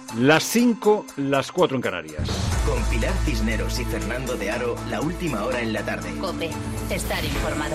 Las 5, las 4 en Canarias. Con Pilar Cisneros y Fernando de Aro, la última hora en la tarde. COPE, estar informado.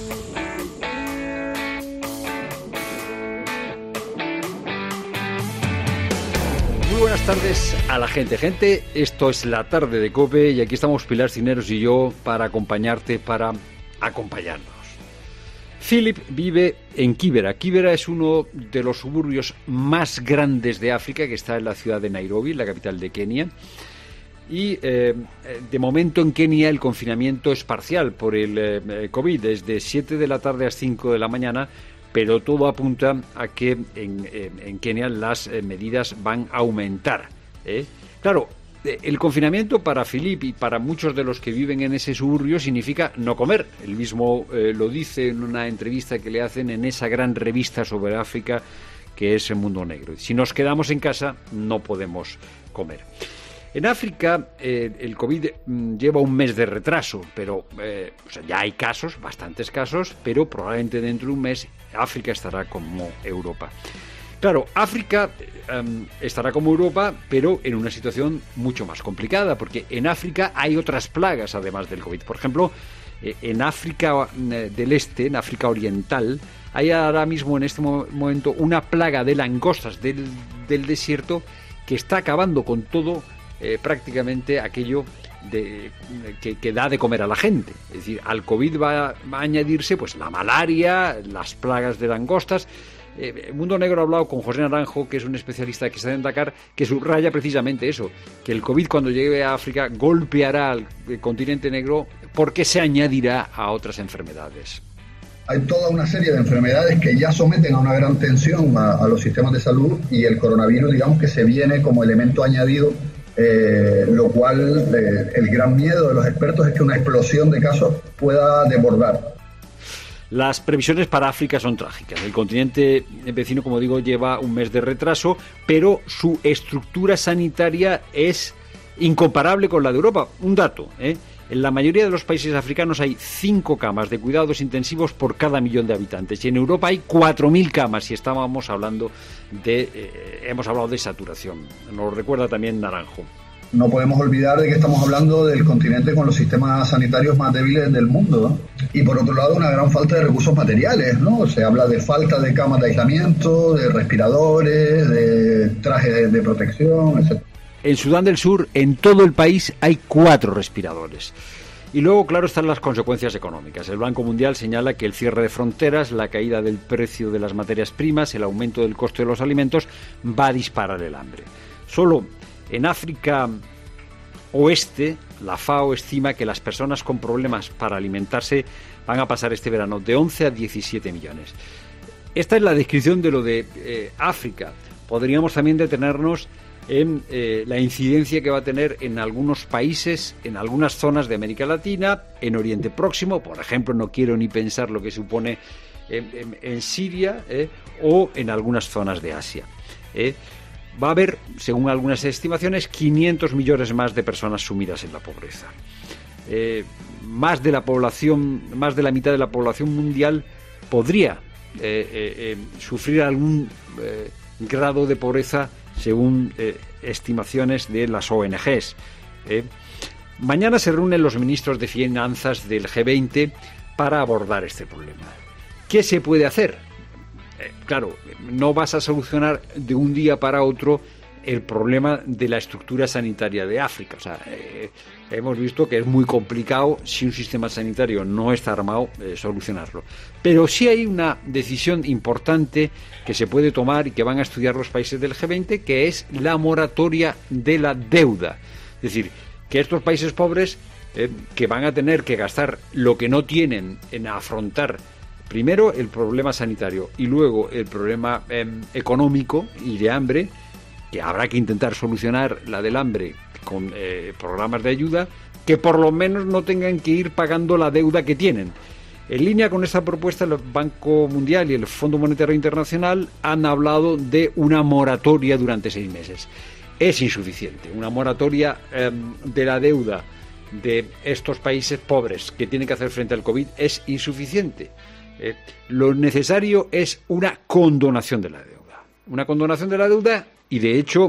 Muy buenas tardes a la gente. Esto es la tarde de COPE y aquí estamos Pilar Cisneros y yo para acompañarte, para acompañarnos. Philip vive en Kibera. Kibera es uno de los suburbios más grandes de África, que está en la ciudad de Nairobi, la capital de Kenia. Y de momento en Kenia el confinamiento es parcial por el COVID, desde 7 de la tarde a 5 de la mañana, pero todo apunta a que en Kenia las medidas van a aumentar. Claro, el confinamiento para Philip y para muchos de los que viven en ese suburbio significa no comer. Él mismo lo dice en una entrevista que le hacen en esa gran revista sobre África que es El Mundo Negro. Si nos quedamos en casa no podemos comer. En África el COVID lleva un mes de retraso, pero ya hay casos, bastantes casos, pero probablemente dentro de un mes África estará como Europa. Claro, África estará como Europa, pero en una situación mucho más complicada, porque en África hay otras plagas además del COVID. Por ejemplo, en África del Este, en África Oriental, hay ahora mismo en este momento una plaga de langostas del desierto que está acabando con todo prácticamente aquello que da de comer a la gente. Es decir, al COVID va a añadirse pues la malaria, las plagas de langostas. El Mundo Negro ha hablado con José Naranjo, que es un especialista que está en Dakar, que subraya precisamente eso, que el COVID cuando llegue a África golpeará al continente negro porque se añadirá a otras enfermedades. Hay toda una serie de enfermedades que ya someten a una gran tensión a los sistemas de salud y el coronavirus, digamos que se viene como elemento añadido, lo cual el gran miedo de los expertos es que una explosión de casos pueda desbordar. Las previsiones para África son trágicas. El continente vecino, como digo, lleva un mes de retraso, pero su estructura sanitaria es incomparable con la de Europa. Un dato, en la mayoría de los países africanos hay 5 camas de cuidados intensivos por cada millón de habitantes y en Europa hay 4.000 camas y hemos hablado de saturación. Nos lo recuerda también Naranjo. No podemos olvidar de que estamos hablando del continente con los sistemas sanitarios más débiles del mundo, ¿no? Y por otro lado, una gran falta de recursos materiales, ¿no? Se habla de falta de camas de aislamiento, de respiradores, de trajes de protección, etc. En Sudán del Sur, en todo el país, hay 4 respiradores. Y luego, claro, están las consecuencias económicas. El Banco Mundial señala que el cierre de fronteras, la caída del precio de las materias primas, el aumento del coste de los alimentos, va a disparar el hambre. Solo en África Oeste, la FAO estima que las personas con problemas para alimentarse van a pasar este verano de 11 a 17 millones. Esta es la descripción de lo de África. Podríamos también detenernos en la incidencia que va a tener en algunos países, en algunas zonas de América Latina, en Oriente Próximo, por ejemplo, no quiero ni pensar lo que supone en Siria o en algunas zonas de Asia. Va a haber, según algunas estimaciones, 500 millones más de personas sumidas en la pobreza. Más de la mitad de la población mundial podría sufrir algún grado de pobreza según estimaciones de las ONGs. Mañana se reúnen los ministros de finanzas del G20 para abordar este problema. ¿Qué se puede hacer? Claro, no vas a solucionar de un día para otro el problema de la estructura sanitaria de África. O sea, hemos visto que es muy complicado, si un sistema sanitario no está armado, solucionarlo. Pero sí hay una decisión importante que se puede tomar y que van a estudiar los países del G20, que es la moratoria de la deuda. Es decir, que estos países pobres que van a tener que gastar lo que no tienen en afrontar primero el problema sanitario y luego el problema económico y de hambre, que habrá que intentar solucionar la del hambre con programas de ayuda, que por lo menos no tengan que ir pagando la deuda que tienen. En línea con esta propuesta, el Banco Mundial y el Fondo Monetario Internacional han hablado de una moratoria durante 6 meses. Es insuficiente. Una moratoria de la deuda de estos países pobres que tienen que hacer frente al COVID es insuficiente. Lo necesario es una condonación de la deuda. Una condonación de la deuda y, de hecho,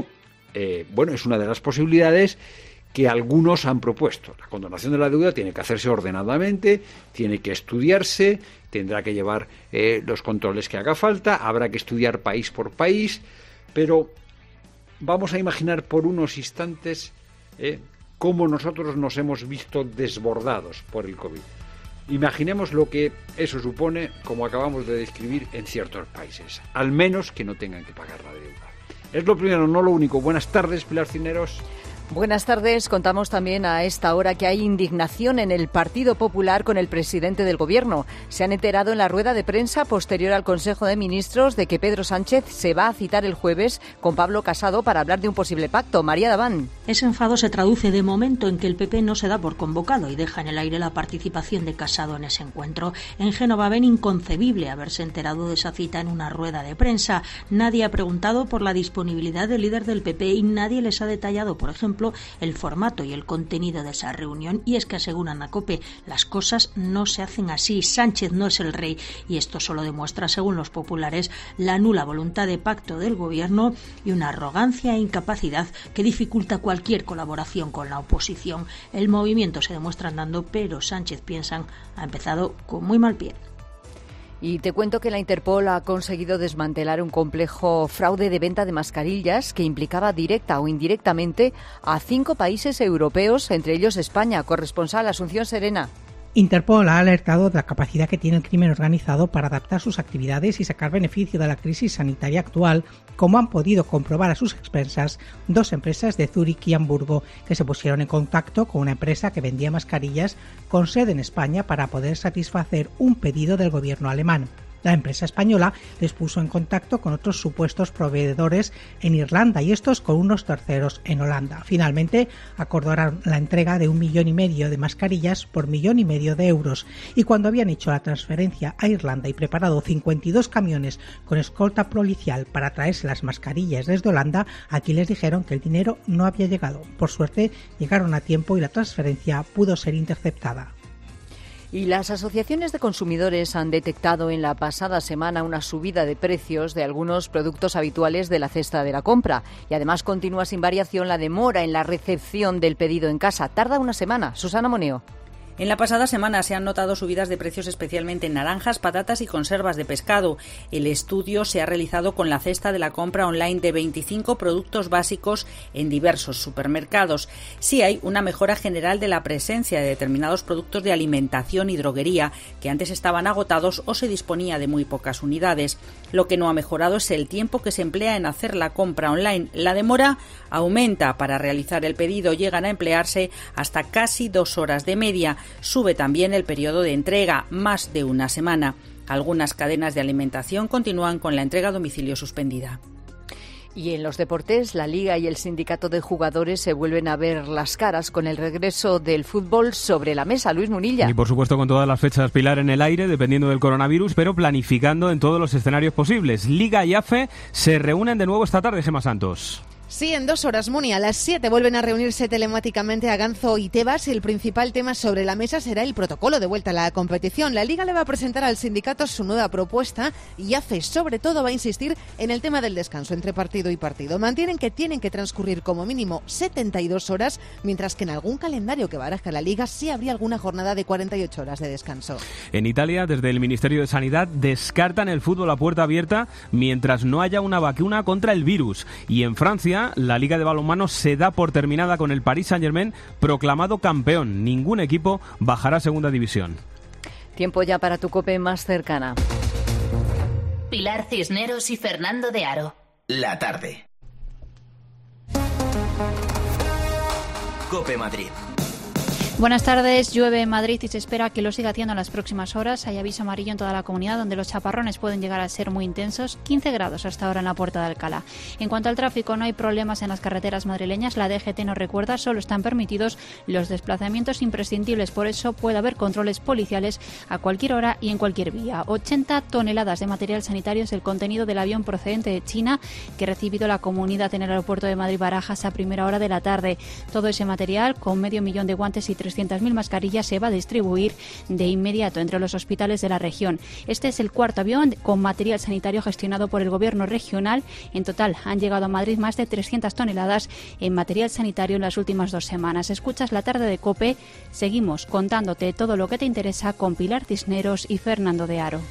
es una de las posibilidades que algunos han propuesto. La condonación de la deuda tiene que hacerse ordenadamente, tiene que estudiarse, tendrá que llevar los controles que haga falta, habrá que estudiar país por país, pero vamos a imaginar por unos instantes cómo nosotros nos hemos visto desbordados por el COVID. Imaginemos lo que eso supone, como acabamos de describir, en ciertos países, al menos que no tengan que pagar la deuda. Es lo primero, no lo único. Buenas tardes, Pilar Cisneros. Buenas tardes. Contamos también a esta hora que hay indignación en el Partido Popular con el presidente del Gobierno. Se han enterado en la rueda de prensa posterior al Consejo de Ministros de que Pedro Sánchez se va a citar el jueves con Pablo Casado para hablar de un posible pacto. María Daván. Ese enfado se traduce de momento en que el PP no se da por convocado y deja en el aire la participación de Casado en ese encuentro. En Génova ven inconcebible haberse enterado de esa cita en una rueda de prensa. Nadie ha preguntado por la disponibilidad del líder del PP y nadie les ha detallado, por ejemplo, el formato y el contenido de esa reunión. Y es que aseguran a COPE, las cosas no se hacen así. Sánchez no es el rey y esto solo demuestra, según los populares, la nula voluntad de pacto del Gobierno y una arrogancia e incapacidad que dificulta cualquier colaboración con la oposición. El movimiento se demuestra andando, pero Sánchez, piensan, ha empezado con muy mal pie. Y te cuento que la Interpol ha conseguido desmantelar un complejo fraude de venta de mascarillas que implicaba directa o indirectamente a 5 países europeos, entre ellos España. Corresponsal Asunción Serena. Interpol ha alertado de la capacidad que tiene el crimen organizado para adaptar sus actividades y sacar beneficio de la crisis sanitaria actual, como han podido comprobar a sus expensas 2 empresas de Zúrich y Hamburgo que se pusieron en contacto con una empresa que vendía mascarillas con sede en España para poder satisfacer un pedido del gobierno alemán. La empresa española les puso en contacto con otros supuestos proveedores en Irlanda y estos con unos terceros en Holanda. Finalmente acordaron la entrega de 1,5 millones de mascarillas por 1,5 millones de euros. Y cuando habían hecho la transferencia a Irlanda y preparado 52 camiones con escolta policial para traerse las mascarillas desde Holanda, aquí les dijeron que el dinero no había llegado. Por suerte llegaron a tiempo y la transferencia pudo ser interceptada. Y las asociaciones de consumidores han detectado en la pasada semana una subida de precios de algunos productos habituales de la cesta de la compra. Y además continúa sin variación la demora en la recepción del pedido en casa. Tarda una semana. Susana Moneo. En la pasada semana se han notado subidas de precios especialmente en naranjas, patatas y conservas de pescado. El estudio se ha realizado con la cesta de la compra online de 25 productos básicos en diversos supermercados. Sí hay una mejora general de la presencia de determinados productos de alimentación y droguería que antes estaban agotados o se disponía de muy pocas unidades. Lo que no ha mejorado es el tiempo que se emplea en hacer la compra online. La demora aumenta. Para realizar el pedido llegan a emplearse hasta casi 2 horas de media. Sube también el periodo de entrega, más de una semana. Algunas cadenas de alimentación continúan con la entrega a domicilio suspendida. Y en los deportes, la Liga y el Sindicato de Jugadores se vuelven a ver las caras con el regreso del fútbol sobre la mesa. Luis Munilla. Y por supuesto con todas las fechas, Pilar, en el aire, dependiendo del coronavirus, pero planificando en todos los escenarios posibles. Liga y AFE se reúnen de nuevo esta tarde, Gemma Santos. Sí, en 2 horas, Muni. A las 7 vuelven a reunirse telemáticamente Aganzo y Tebas. El principal tema sobre la mesa será el protocolo de vuelta a la competición. La Liga le va a presentar al sindicato su nueva propuesta y AFE, sobre todo, va a insistir en el tema del descanso entre partido y partido. Mantienen que tienen que transcurrir como mínimo 72 horas, mientras que en algún calendario que baraja la Liga sí habría alguna jornada de 48 horas de descanso. En Italia, desde el Ministerio de Sanidad, descartan el fútbol a puerta abierta mientras no haya una vacuna contra el virus. Y en Francia, la Liga de Balonmano se da por terminada con el Paris Saint-Germain proclamado campeón. Ningún equipo bajará a segunda división. Tiempo ya para tu COPE más cercana. Pilar Cisneros y Fernando de Aro. La tarde. COPE Madrid. Buenas tardes. Llueve en Madrid y se espera que lo siga haciendo en las próximas horas. Hay aviso amarillo en toda la comunidad, donde los chaparrones pueden llegar a ser muy intensos. 15 grados hasta ahora en la Puerta de Alcalá. En cuanto al tráfico, no hay problemas en las carreteras madrileñas. La DGT nos recuerda, solo están permitidos los desplazamientos imprescindibles. Por eso puede haber controles policiales a cualquier hora y en cualquier vía. 80 toneladas de material sanitario es el contenido del avión procedente de China que ha recibido la comunidad en el aeropuerto de Madrid-Barajas a primera hora de la tarde. Todo ese material, con 500.000 de guantes y 3 300.000 mascarillas se va a distribuir de inmediato entre los hospitales de la región. Este es el cuarto avión con material sanitario gestionado por el gobierno regional. En total han llegado a Madrid más de 300 toneladas en material sanitario en las últimas 2 semanas. Escuchas La Tarde de COPE. Seguimos contándote todo lo que te interesa con Pilar Cisneros y Fernando de Aro.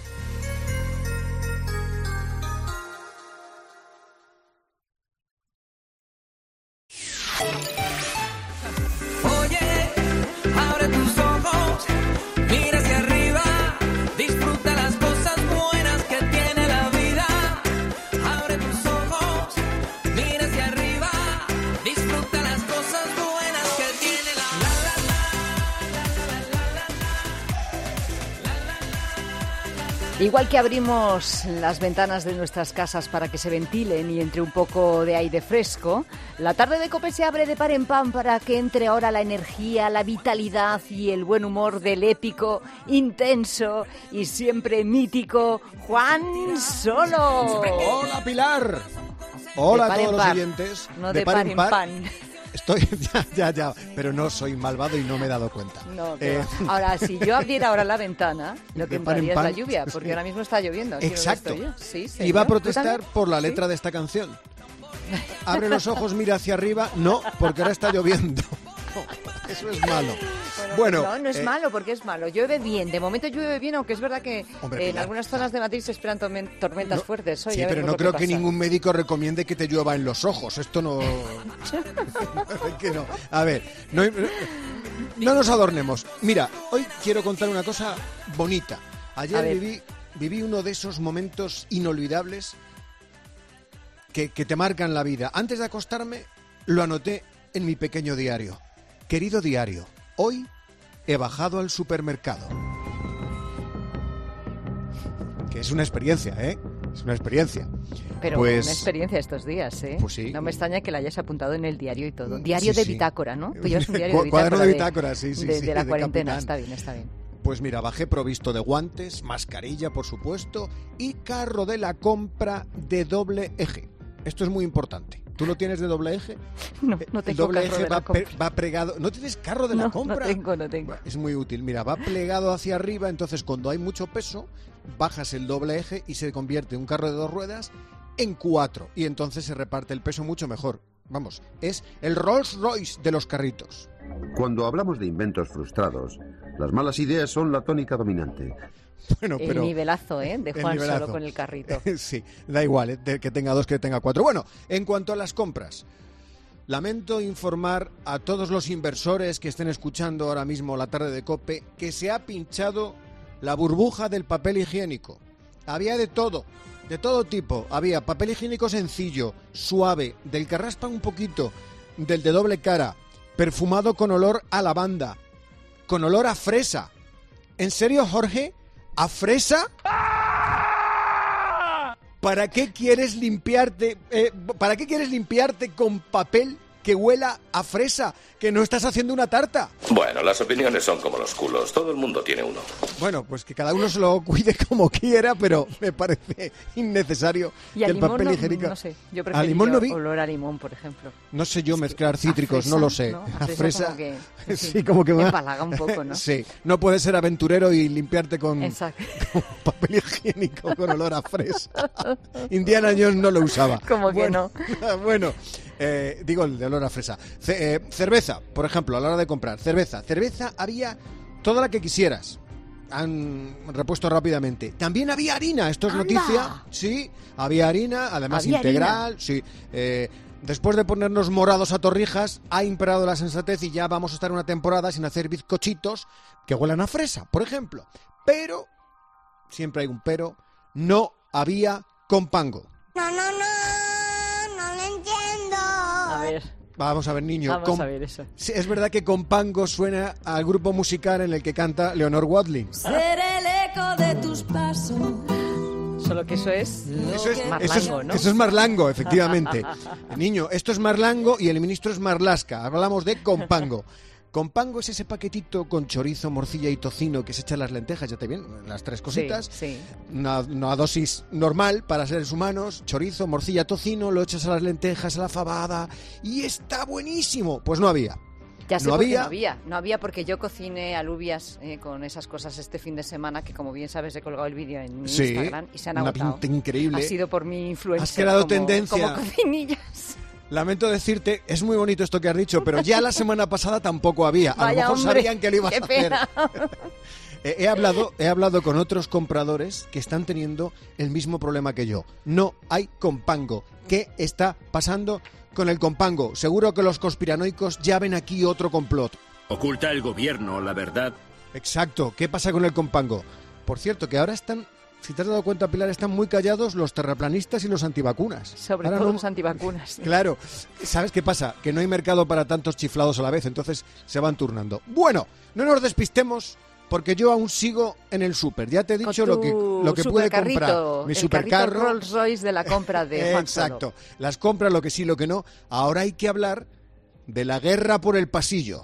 Igual que abrimos las ventanas de nuestras casas para que se ventilen y entre un poco de aire fresco, la tarde de COPE se abre de par en pan para que entre ahora la energía, la vitalidad y el buen humor del épico, intenso y siempre mítico Juan Solo. ¡Hola, Pilar! Hola a todos los oyentes. No de par en pan. Estoy, ya, pero no soy malvado y no me he dado cuenta. No, ahora, si yo abriera ahora la ventana, lo que entraría es la lluvia, porque ahora mismo está lloviendo. Exacto. Sí, iba a protestar por la letra de esta canción. Abre los ojos, mira hacia arriba. No, porque ahora está lloviendo. Eso es malo. Bueno, no es malo, porque es malo. Llueve bien, de momento llueve bien, aunque es verdad que en algunas zonas de Madrid se esperan tormentas fuertes. Sí, pero no creo que ningún médico recomiende que te llueva en los ojos. Esto no... que no. A ver, no nos adornemos. Mira, hoy quiero contar una cosa bonita. Ayer viví uno de esos momentos inolvidables que te marcan la vida. Antes de acostarme, lo anoté en mi pequeño diario. Querido diario, hoy he bajado al supermercado. Que es una experiencia, ¿eh? Es una experiencia. Pero pues, una experiencia estos días, ¿eh? Pues sí. No me extraña que la hayas apuntado en el diario y todo. Diario de bitácora, ¿no? Tú llevas un diario de bitácora. Cuaderno de bitácora, sí. De la cuarentena, capitán. Está bien. Pues mira, bajé provisto de guantes, mascarilla, por supuesto, y carro de la compra de doble eje. Esto es muy importante. ¿Tú lo tienes de doble eje? No tengo el doble carro eje de la compra. va plegado. ¿No tienes carro de la compra? No tengo. Es muy útil. Mira, va plegado hacia arriba, entonces cuando hay mucho peso, bajas el doble eje y se convierte un carro de 2 ruedas en 4. Y entonces se reparte el peso mucho mejor. Vamos, es el Rolls Royce de los carritos. Cuando hablamos de inventos frustrados, las malas ideas son la tónica dominante. Bueno, pero el nivelazo, de Juan Solo con el carrito. Sí, da igual, que tenga 2, que tenga 4. Bueno, en cuanto a las compras, lamento informar a todos los inversores que estén escuchando ahora mismo La Tarde de COPE que se ha pinchado la burbuja del papel higiénico. Había de todo tipo. Había papel higiénico sencillo, suave, del que raspa un poquito, del de doble cara, perfumado con olor a lavanda, con olor a fresa. ¿En serio, Jorge? ¿A fresa? ¿Para qué quieres limpiarte con papel que huela a fresa? ¿Que no estás haciendo una tarta? Bueno, las opiniones son como los culos. Todo el mundo tiene uno. Bueno, pues que cada uno se lo cuide como quiera, pero me parece innecesario que el papel higiénico... No sé, yo prefiero olor a limón, por ejemplo. No sé yo mezclar cítricos, fresa, no lo sé. ¿no? A fresa como que, sí, como que me empalaga un poco, ¿no? Sí, no puedes ser aventurero y limpiarte con papel higiénico con olor a fresa. Indiana Jones no lo usaba. Como que no. Bueno, digo el de olor a fresa. Cerveza, por ejemplo, a la hora de comprar. Cerveza había toda la que quisieras. Han repuesto rápidamente. También había harina, esto es noticia. Sí, había harina, además ¿había integral? Harina? Sí. Después de ponernos morados a torrijas, ha imperado la sensatez y ya vamos a estar una temporada sin hacer bizcochitos que huelan a fresa, por ejemplo. Pero, siempre hay un pero, no había compango. No lo entiendo. A ver. Vamos a ver, niño. Vamos a ver eso. Sí, es verdad que compango suena al grupo musical en el que canta Leonor Watling. Seré el eco de tus pasos. Solo que eso es marlango, ¿no? Eso es marlango, efectivamente. Niño, esto es marlango y el ministro es marlasca. Hablamos de compango. Compango es ese paquetito con chorizo, morcilla y tocino que se echa en las lentejas, ya te vienen las 3 cositas. Sí. Una dosis normal para seres humanos, chorizo, morcilla, tocino, lo echas a las lentejas, a la fabada y está buenísimo. Pues no había. Ya sé no por qué había. No había porque yo cociné alubias con esas cosas este fin de semana, que como bien sabes he colgado el vídeo en mi Instagram y se han agotado. Una pinta increíble. Ha sido por mi influencia. Has creado tendencia. Como cocinillas. Lamento decirte, es muy bonito esto que has dicho, pero ya la semana pasada tampoco había. A lo mejor sabían que lo ibas a hacer. He hablado con otros compradores que están teniendo el mismo problema que yo. No hay compango. ¿Qué está pasando con el compango? Seguro que los conspiranoicos ya ven aquí otro complot. Oculta el gobierno la verdad. Exacto. ¿Qué pasa con el compango? Por cierto, que ahora están... Si te has dado cuenta, Pilar, están muy callados los terraplanistas y los antivacunas. Sobre todo los antivacunas. Claro. ¿Sabes qué pasa? Que no hay mercado para tantos chiflados a la vez, entonces se van turnando. Bueno, no nos despistemos, porque yo aún sigo en el súper. Ya te he dicho lo que puede comprar. Mi supercarro. Rolls Royce de la compra de Juan Exacto. Las compras, lo que sí, lo que no. Ahora hay que hablar de la guerra por el pasillo.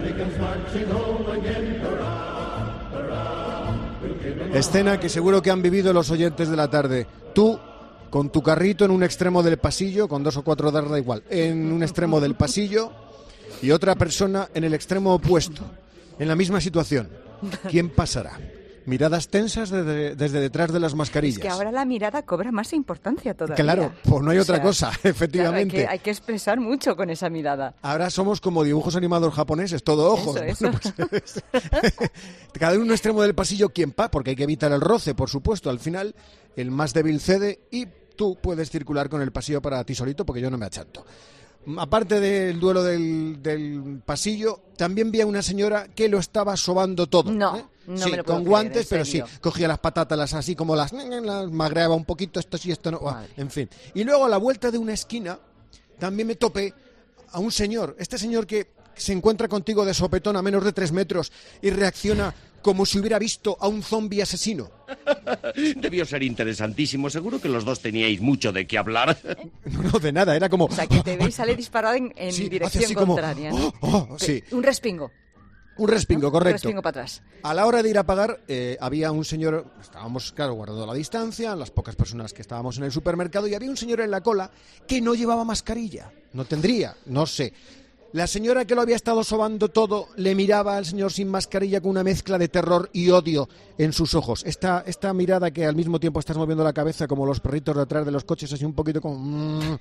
Escena que seguro que han vivido los oyentes de la tarde. Tú, con tu carrito en un extremo del pasillo, con 2 o 4 darda igual, en un extremo del pasillo, y otra persona en el extremo opuesto, en la misma situación. ¿Quién pasará? Miradas tensas desde detrás de las mascarillas. Es que ahora la mirada cobra más importancia todavía. Claro, pues no hay otra cosa, efectivamente. Claro, hay que expresar mucho con esa mirada. Ahora somos como dibujos animados japoneses, todo ojos. Eso. Bueno, pues, cada uno en un extremo del pasillo, ¿quién pa? Porque hay que evitar el roce, por supuesto. Al final, el más débil cede y tú puedes circular con el pasillo para ti solito, porque yo no me achanto. Aparte del duelo del pasillo, también vi a una señora que lo estaba sobando todo. No sí, me lo puedo con creer, guantes, pero serio. sí, cogía las patatas así como las magreaba un poquito, esto sí, esto no, en fin. Y luego a la vuelta de una esquina también me topé a un señor, este señor que se encuentra contigo de sopetón a menos de 3 metros y reacciona como si hubiera visto a un zombi asesino. Debió ser interesantísimo. Seguro que los dos teníais mucho de qué hablar. No, de nada, era como... O sea, que te veis sale disparado en sí, dirección así contraria. Como, sí. Un respingo. Un respingo, correcto. Un respingo para atrás. A la hora de ir a pagar, había un señor, estábamos, claro, guardando la distancia, las pocas personas que estábamos en el supermercado, y había un señor en la cola que no llevaba mascarilla. No tendría, no sé. La señora que lo había estado sobando todo le miraba al señor sin mascarilla con una mezcla de terror y odio en sus ojos. Esta mirada que al mismo tiempo estás moviendo la cabeza como los perritos detrás de los coches, así un poquito como...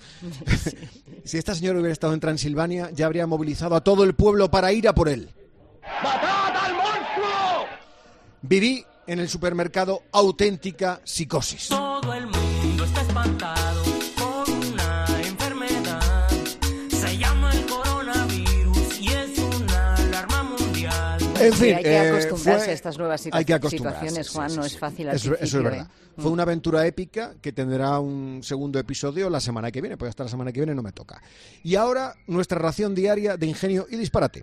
Si esta señora hubiera estado en Transilvania, ya habría movilizado a todo el pueblo para ir a por él. ¡Matad al monstruo! Viví en el supermercado auténtica psicosis. Todo el mundo está espantado por una enfermedad. Se llama el coronavirus y es una alarma mundial. En fin, hay que acostumbrarse a estas nuevas situaciones, Juan, sí, no es fácil al eso principio. Es verdad. Fue una aventura épica que tendrá un segundo episodio la semana que viene, pues hasta la semana que viene no me toca. Y ahora, nuestra ración diaria de ingenio y disparate.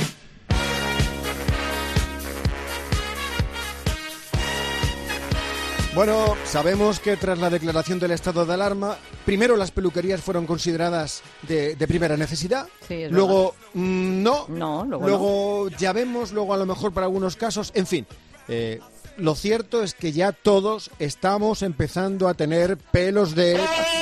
Bueno, sabemos que tras la declaración del estado de alarma, primero las peluquerías fueron consideradas de primera necesidad, sí, luego luego ya vemos, luego a lo mejor para algunos casos, en fin. Lo cierto es que ya todos estamos empezando a tener pelos de...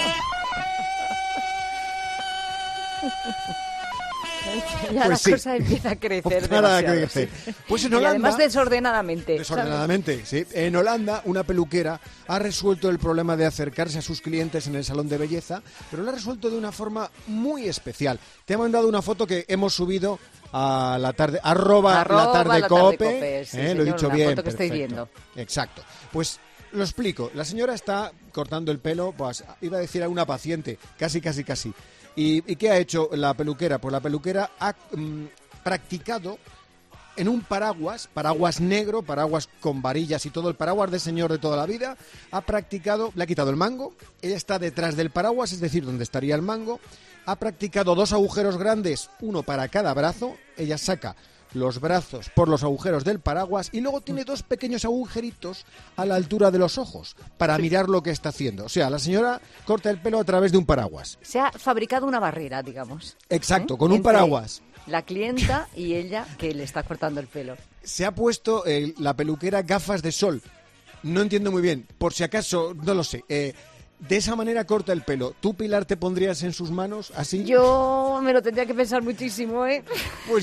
Ya pues la cosa empieza a crecer demasiado. Sí. Pues en y Holanda, además desordenadamente. Desordenadamente, sí. En Holanda, una peluquera ha resuelto el problema de acercarse a sus clientes en el salón de belleza, pero lo ha resuelto de una forma muy especial. Te he mandado una foto que hemos subido a la tarde, @ la tarde cope, sí, lo señor, he dicho una bien. Foto que estoy viendo. Exacto. Pues lo explico. La señora está cortando el pelo, pues iba a decir a una paciente, casi. ¿Y qué ha hecho la peluquera? Pues la peluquera ha practicado en un paraguas negro, paraguas con varillas y todo, el paraguas de señor de toda la vida, ha practicado, le ha quitado el mango, ella está detrás del paraguas, es decir, donde estaría el mango, ha practicado 2 agujeros grandes, uno para cada brazo, ella saca los brazos por los agujeros del paraguas y luego tiene 2 pequeños agujeritos a la altura de los ojos para mirar lo que está haciendo. O sea, la señora corta el pelo a través de un paraguas. Se ha fabricado una barrera, digamos. Exacto, con un paraguas. La clienta y ella que le está cortando el pelo. Se ha puesto la peluquera gafas de sol. No entiendo muy bien, por si acaso, no lo sé. De esa manera corta el pelo. ¿Tú, Pilar, te pondrías en sus manos así? Yo me lo tendría que pensar muchísimo, ¿eh? Pues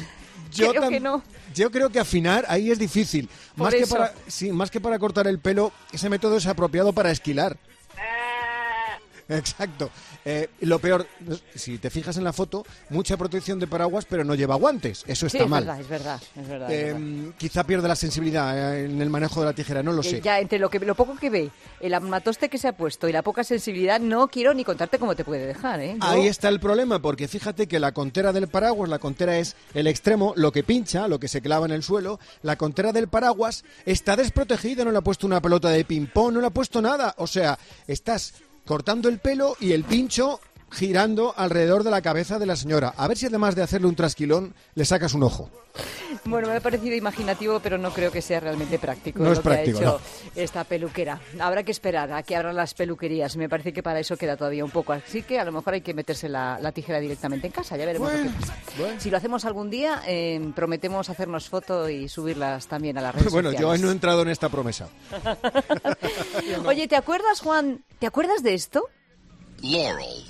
Creo que no. Yo creo que afinar ahí es difícil. Más que para cortar el pelo, ese método es apropiado para esquilar. Exacto. Lo peor, si te fijas en la foto, mucha protección de paraguas, pero no lleva guantes. Eso está mal. Es verdad. Quizá pierde la sensibilidad en el manejo de la tijera, no lo sé. Ya entre lo poco que ve, el armatoste que se ha puesto y la poca sensibilidad, no quiero ni contarte cómo te puede dejar, ¿eh? Ahí está el problema, porque fíjate que la contera del paraguas, la contera es el extremo, lo que pincha, lo que se clava en el suelo. La contera del paraguas está desprotegida, no le ha puesto una pelota de ping-pong, no le ha puesto nada. O sea, estás cortando el pelo y el pincho girando alrededor de la cabeza de la señora. A ver si además de hacerle un trasquilón, le sacas un ojo. Bueno, me ha parecido imaginativo, pero no creo que sea realmente práctico. No es práctico, que ha hecho esta peluquera. Habrá que esperar a que abran las peluquerías. Me parece que para eso queda todavía un poco. Así que a lo mejor hay que meterse la tijera directamente en casa. Ya veremos lo que pasa. Si lo hacemos algún día, prometemos hacernos fotos y subirlas también a las redes sociales. Yo no he entrado en esta promesa. Oye, ¿te acuerdas, Juan? ¿Te acuerdas de esto? Laurel.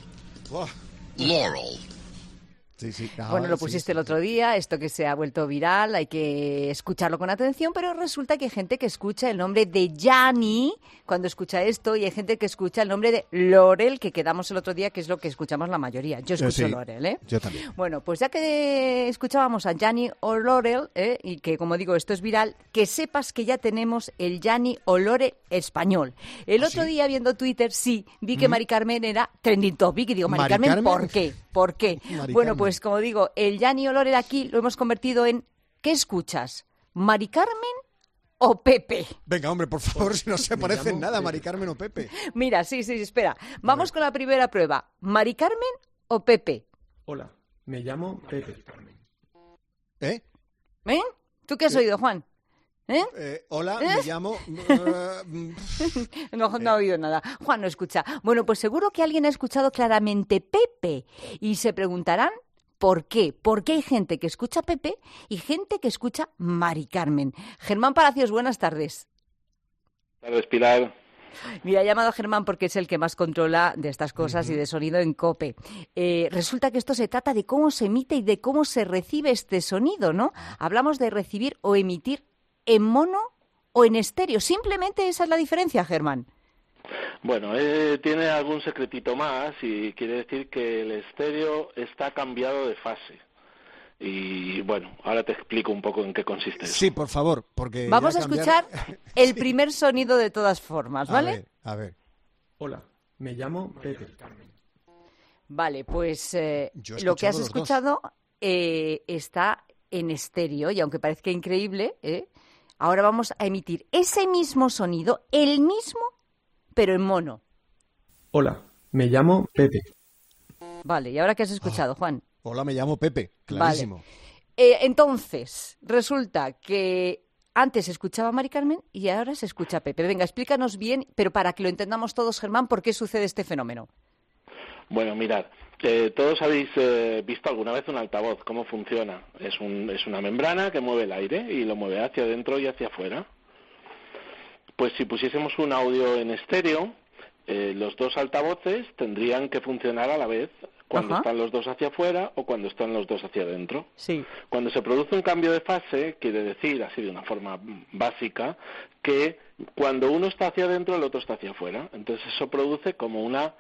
Sí. Bueno, lo pusiste el otro día, esto que se ha vuelto viral, hay que escucharlo con atención, pero resulta que hay gente que escucha el nombre de Yanni cuando escucha esto y hay gente que escucha el nombre de Laurel, que quedamos el otro día, que es lo que escuchamos la mayoría. Yo escucho Laurel, ¿eh? Yo también. Bueno, pues ya que escuchábamos a Yanni o Laurel, y que como digo, esto es viral, que sepas que ya tenemos el Yanni o Laurel español. El otro día viendo Twitter, vi que Mari Carmen era trending topic y digo, Mari Carmen, ¿por qué? ¿Por qué? Bueno, pues como digo, el Yanni o Laurel aquí lo hemos convertido en ¿qué escuchas? ¿Mari Carmen o Pepe? Venga, hombre, por favor, si no se parecen nada, Mari Carmen o Pepe. Mira, sí, espera. Vamos con la primera prueba. ¿Mari Carmen o Pepe? Hola, me llamo Pepe Carmen. ¿Eh? ¿Tú qué has oído, Juan? Hola, me llamo... No ha oído nada. Juan no escucha. Bueno, pues seguro que alguien ha escuchado claramente Pepe y se preguntarán ¿por qué? ¿Por qué hay gente que escucha Pepe y gente que escucha Mari Carmen? Germán Palacios, buenas tardes. Buenas tardes, Pilar. Mira, he llamado a Germán porque es el que más controla de estas cosas y de sonido en COPE. Resulta que esto se trata de cómo se emite y de cómo se recibe este sonido, ¿no? Hablamos de recibir o emitir en mono o en estéreo. Simplemente esa es la diferencia, Germán. Bueno, tiene algún secretito más y quiere decir que el estéreo está cambiado de fase. Y bueno, ahora te explico un poco en qué consiste eso. Sí, por favor, porque... Vamos a escuchar el primer sonido de todas formas, ¿vale? A ver. Hola, me llamo Pepe Carmen. Vale, pues lo que has escuchado está en estéreo y aunque parezca increíble, ahora vamos a emitir ese mismo sonido, el mismo, pero en mono. Hola, me llamo Pepe. Vale, ¿y ahora qué has escuchado, Juan? Hola, me llamo Pepe, clarísimo. Vale. Entonces, resulta que antes se escuchaba a Mari Carmen y ahora se escucha a Pepe. Venga, explícanos bien, pero para que lo entendamos todos, Germán, ¿por qué sucede este fenómeno? Bueno, mirad, todos habéis visto alguna vez un altavoz, cómo funciona. Es una membrana que mueve el aire y lo mueve hacia adentro y hacia afuera. Pues si pusiésemos un audio en estéreo, los dos altavoces tendrían que funcionar a la vez cuando están los dos hacia afuera o cuando están los dos hacia adentro. Sí. Cuando se produce un cambio de fase, quiere decir, así de una forma básica, que cuando uno está hacia adentro, el otro está hacia afuera. Entonces eso produce como una...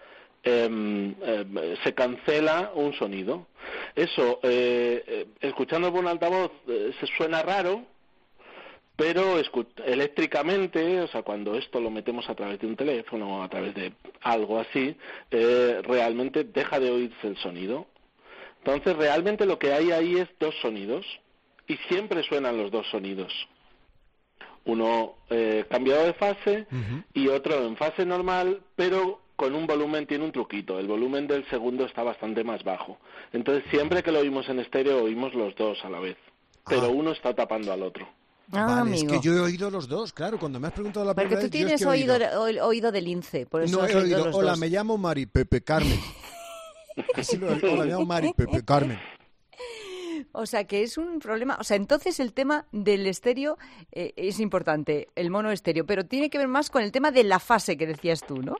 se cancela un sonido. Eso, escuchando por un altavoz, se suena raro, pero eléctricamente, o sea, cuando esto lo metemos a través de un teléfono o a través de algo así, realmente deja de oírse el sonido. Entonces, realmente lo que hay ahí es dos sonidos y siempre suenan los dos sonidos. Uno cambiado de fase y otro en fase normal, pero con un volumen, tiene un truquito. El volumen del segundo está bastante más bajo. Entonces, siempre que lo oímos en estéreo, oímos los dos a la vez. Pero uno está tapando al otro. Vale, amigo. es que yo he oído los dos, claro. Cuando me has preguntado la primera vez, yo es que he oído de lince, por eso no has he oído. los Hola, dos. me llamo Mari Pepe Carmen. Hola, me llamo Mari Pepe Carmen. O sea, que es un problema. O sea, entonces el tema del estéreo es importante, el mono estéreo, pero tiene que ver más con el tema de la fase que decías tú, ¿no?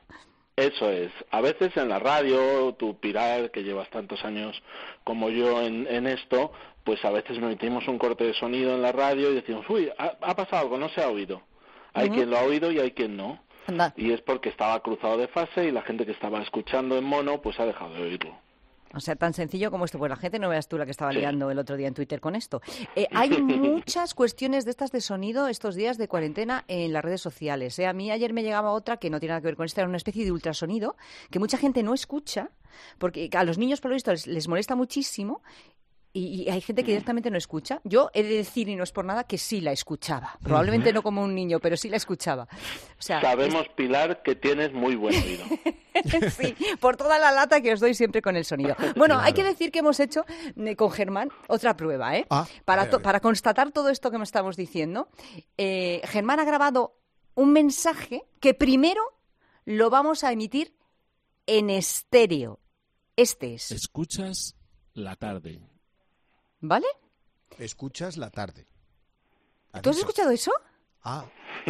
Eso es. A veces en la radio, tú, Pilar, que llevas tantos años como yo en esto, pues a veces emitimos un corte de sonido en la radio y decimos, uy, ha pasado algo, no se ha oído. Hay quien lo ha oído y hay quien no. Anda. Y es porque estaba cruzado de fase y la gente que estaba escuchando en mono, pues ha dejado de oírlo. O sea, tan sencillo como esto. Pues la gente no veas tú la que estaba liando el otro día en Twitter con esto. Hay muchas cuestiones de estas de sonido estos días de cuarentena en las redes sociales. A mí ayer me llegaba otra que no tiene nada que ver con esto, era una especie de ultrasonido que mucha gente no escucha, porque a los niños, por lo visto, les molesta muchísimo. Y hay gente que directamente no escucha. Yo he de decir, y no es por nada, que sí la escuchaba. Probablemente no como un niño, pero sí la escuchaba. O sea, sabemos, Pilar, que tienes muy buen oído. Sí, por toda la lata que os doy siempre con el sonido. Bueno, hay que decir que hemos hecho con Germán otra prueba, para constatar todo esto que me estamos diciendo. Germán ha grabado un mensaje que primero lo vamos a emitir en estéreo. Este es. Escuchas la tarde. ¿Vale? Escuchas la tarde. ¿Tú has escuchado eso? Ah.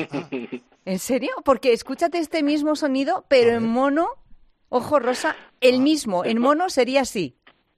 ¿En serio? Porque escúchate este mismo sonido, pero en mono, ojo rosa, el mismo, en mono sería así.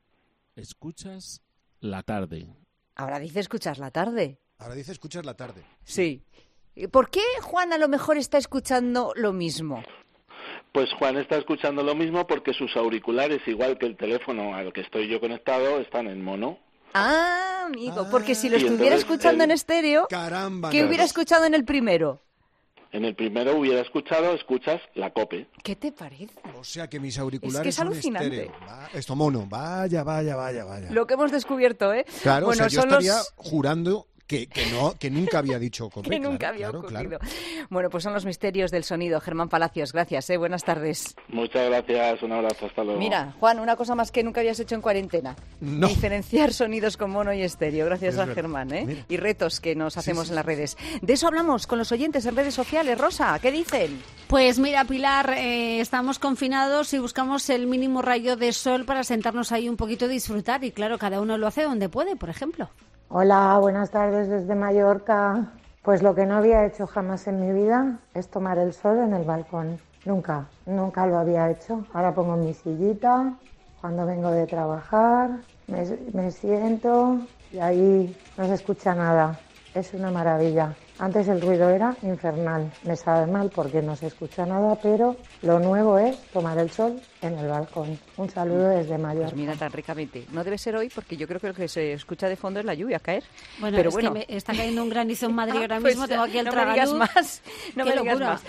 Escuchas la tarde. Ahora dice escuchas la tarde. Ahora dice escuchas la tarde. Sí. ¿Por qué Juan a lo mejor está escuchando lo mismo? Pues Juan está escuchando lo mismo porque sus auriculares, igual que el teléfono al que estoy yo conectado, están en mono. Ah, amigo, porque si lo estuviera escuchando en estéreo, caramba, ¿qué hubiera escuchado en el primero? En el primero hubiera escuchas la COPE. ¿Qué te parece? O sea que mis auriculares es que es son alucinante. estéreo. Esto mono, vaya. Lo que hemos descubierto, ¿eh? Claro, bueno, o sea, yo estaría jurando que nunca había dicho COPE. Que nunca había ocurrido. Bueno, pues son los misterios del sonido. Germán Palacios, gracias, buenas tardes. Muchas gracias, un abrazo, hasta luego. Mira, Juan, una cosa más que nunca habías hecho en cuarentena. No. Diferenciar sonidos con mono y estéreo, gracias a Germán, Mira. Y retos que nos hacemos en las redes. De eso hablamos con los oyentes en redes sociales. Rosa, ¿qué dicen? Pues mira, Pilar, estamos confinados y buscamos el mínimo rayo de sol para sentarnos ahí un poquito y disfrutar. Y claro, cada uno lo hace donde puede, por ejemplo. Hola, buenas tardes desde Mallorca. Pues lo que no había hecho jamás en mi vida es tomar el sol en el balcón. Nunca lo había hecho. Ahora pongo mi sillita, cuando vengo de trabajar, me siento y ahí no se escucha nada. Es una maravilla. Antes el ruido era infernal. Me sabe mal porque no se escucha nada, pero lo nuevo es tomar el sol en el balcón. Un saludo desde Mallorca. Pues mira, tan ricamente. No debe ser hoy porque yo creo que lo que se escucha de fondo es la lluvia caer. Bueno, pero es bueno. que me está cayendo un granizo en Madrid ahora mismo. Pues, tengo aquí el no tragaluz. Me digas más. No Qué me digas locura. más.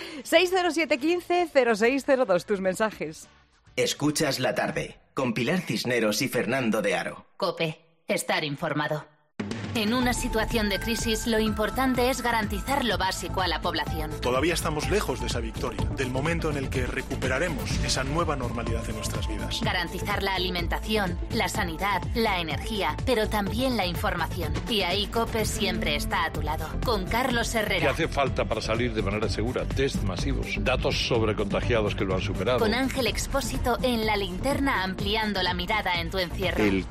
607-15-0602, tus mensajes. Escuchas la tarde con Pilar Cisneros y Fernando de Aro. COPE. Estar informado. En una situación de crisis, lo importante es garantizar lo básico a la población. Todavía estamos lejos de esa victoria, del momento en el que recuperaremos esa nueva normalidad en nuestras vidas. Garantizar la alimentación, la sanidad, la energía, pero también la información. Y ahí COPE siempre está a tu lado. Con Carlos ¿Qué Herrera. hace falta para salir de manera segura? Test masivos, datos sobre contagiados que lo han superado. Con Ángel Expósito en La Linterna, ampliando la mirada en tu encierro. El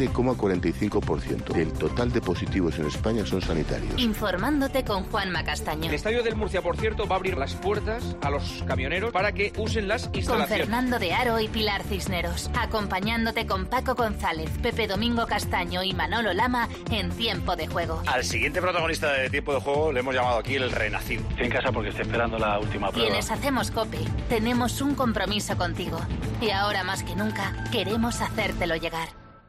15,45% del total de positivos en España son sanitarios. Informándote con Juanma Castaño. El Estadio del Murcia, por cierto, va a abrir las puertas a los camioneros para que usen las Con instalaciones. Fernando de Aro y Pilar Cisneros. Acompañándote con Paco González, Pepe Domingo Castaño y Manolo Lama en Tiempo de Juego. Al siguiente protagonista de Tiempo de Juego le hemos llamado aquí el Renacido. Estoy en casa porque estoy esperando la última prueba. Quienes hacemos COPE, tenemos un compromiso contigo. Y ahora más que nunca, queremos hacértelo llegar.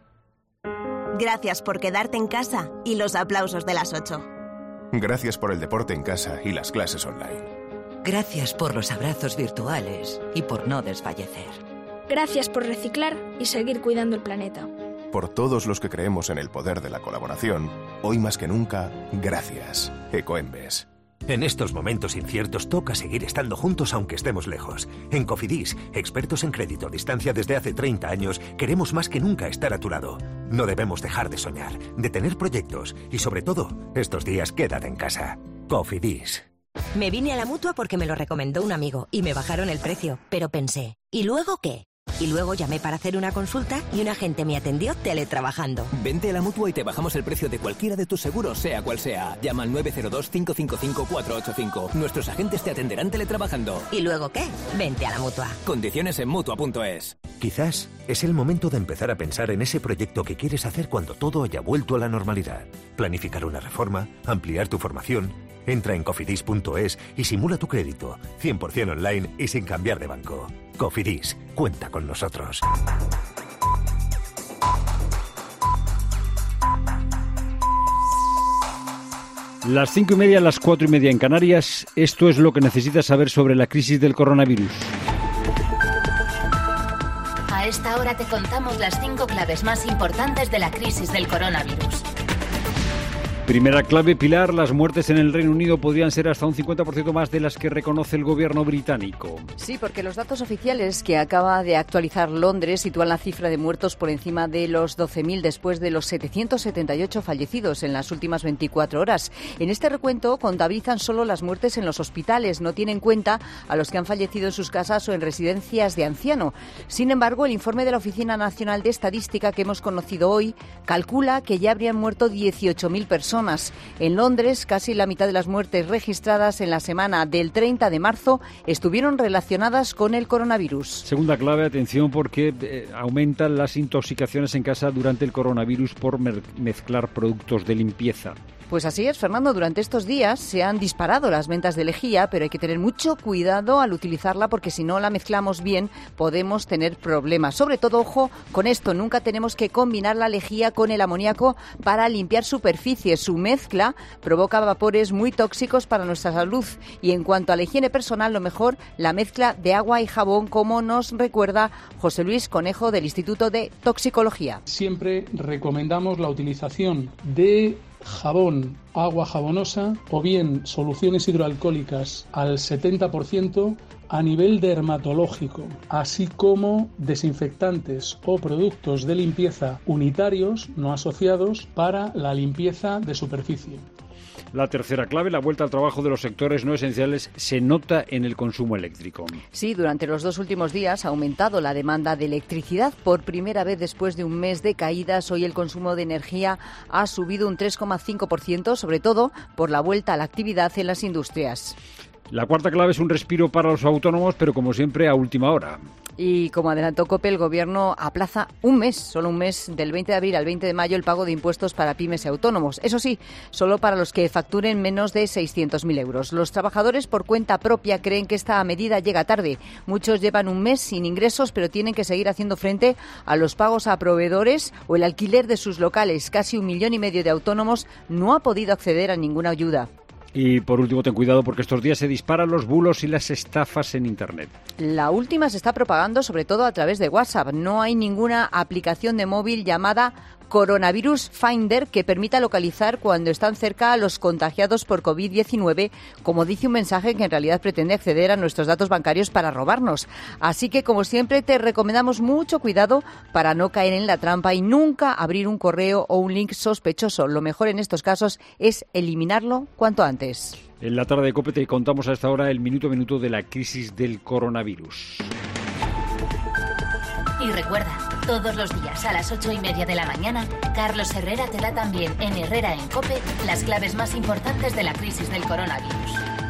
Gracias por quedarte en casa y los aplausos de las 8. Gracias por el deporte en casa y las clases online. Gracias por los abrazos virtuales y por no desfallecer. Gracias por reciclar y seguir cuidando el planeta. Por todos los que creemos en el poder de la colaboración, hoy más que nunca, gracias. Ecoembes. En estos momentos inciertos toca seguir estando juntos aunque estemos lejos. En Cofidis, expertos en crédito a distancia desde hace 30 años, queremos más que nunca estar a tu lado. No debemos dejar de soñar, de tener proyectos y sobre todo, estos días quédate en casa. Cofidis. Me vine a la Mutua porque me lo recomendó un amigo y me bajaron el precio, pero pensé, ¿y luego qué? Y luego llamé para hacer una consulta y un agente me atendió teletrabajando. Vente a la Mutua y te bajamos el precio de cualquiera de tus seguros, sea cual sea. Llama al 902-555-485. Nuestros agentes te atenderán teletrabajando. ¿Y luego qué? Vente a la Mutua. Condiciones en Mutua.es. Quizás es el momento de empezar a pensar en ese proyecto que quieres hacer cuando todo haya vuelto a la normalidad. Planificar una reforma, ampliar tu formación. Entra en cofidis.es y simula tu crédito, 100% online y sin cambiar de banco. Cofidis, cuenta con nosotros. Las 5:30, las 4:30 en Canarias. Esto es lo que necesitas saber sobre la crisis del coronavirus. A esta hora te contamos las 5 claves más importantes de la crisis del coronavirus. Primera clave, Pilar, las muertes en el Reino Unido podrían ser hasta un 50% más de las que reconoce el gobierno británico. Sí, porque los datos oficiales que acaba de actualizar Londres sitúan la cifra de muertos por encima de los 12.000 después de los 778 fallecidos en las últimas 24 horas. En este recuento contabilizan solo las muertes en los hospitales, no tienen en cuenta a los que han fallecido en sus casas o en residencias de anciano. Sin embargo, el informe de la Oficina Nacional de Estadística que hemos conocido hoy calcula que ya habrían muerto 18.000 personas. En Londres, casi la mitad de las muertes registradas en la semana del 30 de marzo estuvieron relacionadas con el coronavirus. Segunda clave, atención, porque aumentan las intoxicaciones en casa durante el coronavirus por mezclar productos de limpieza. Pues así es, Fernando. Durante estos días se han disparado las ventas de lejía, pero hay que tener mucho cuidado al utilizarla porque si no la mezclamos bien podemos tener problemas. Sobre todo, ojo con esto, nunca tenemos que combinar la lejía con el amoníaco para limpiar superficies. Su mezcla provoca vapores muy tóxicos para nuestra salud. Y en cuanto a la higiene personal, lo mejor, la mezcla de agua y jabón, como nos recuerda José Luis Conejo del Instituto de Toxicología. Siempre recomendamos la utilización de jabón, agua jabonosa o bien soluciones hidroalcohólicas al 70% a nivel dermatológico, así como desinfectantes o productos de limpieza unitarios, no asociados, para la limpieza de superficie. La tercera clave, la vuelta al trabajo de los sectores no esenciales se nota en el consumo eléctrico. Sí, durante los 2 últimos días ha aumentado la demanda de electricidad. Por primera vez después de un mes de caídas, hoy el consumo de energía ha subido un 3,5%, sobre todo por la vuelta a la actividad en las industrias. La cuarta clave es un respiro para los autónomos, pero como siempre a última hora. Y como adelantó COPE, el Gobierno aplaza un mes, solo un mes, del 20 de abril al 20 de mayo, el pago de impuestos para pymes y autónomos. Eso sí, solo para los que facturen menos de 600.000 euros. Los trabajadores por cuenta propia creen que esta medida llega tarde. Muchos llevan un mes sin ingresos, pero tienen que seguir haciendo frente a los pagos a proveedores o el alquiler de sus locales. Casi 1,5 millones de autónomos no ha podido acceder a ninguna ayuda. Y por último, ten cuidado porque estos días se disparan los bulos y las estafas en Internet. La última se está propagando sobre todo a través de WhatsApp. No hay ninguna aplicación de móvil llamada Coronavirus Finder que permita localizar cuando están cerca a los contagiados por COVID-19, como dice un mensaje que en realidad pretende acceder a nuestros datos bancarios para robarnos. Así que, como siempre, te recomendamos mucho cuidado para no caer en la trampa y nunca abrir un correo o un link sospechoso. Lo mejor en estos casos es eliminarlo cuanto antes. En la tarde de COPE te contamos a esta hora el minuto a minuto de la crisis del coronavirus. Y recuerda, todos los días a las 8:30 de la mañana, Carlos Herrera te da también en Herrera en COPE las claves más importantes de la crisis del coronavirus.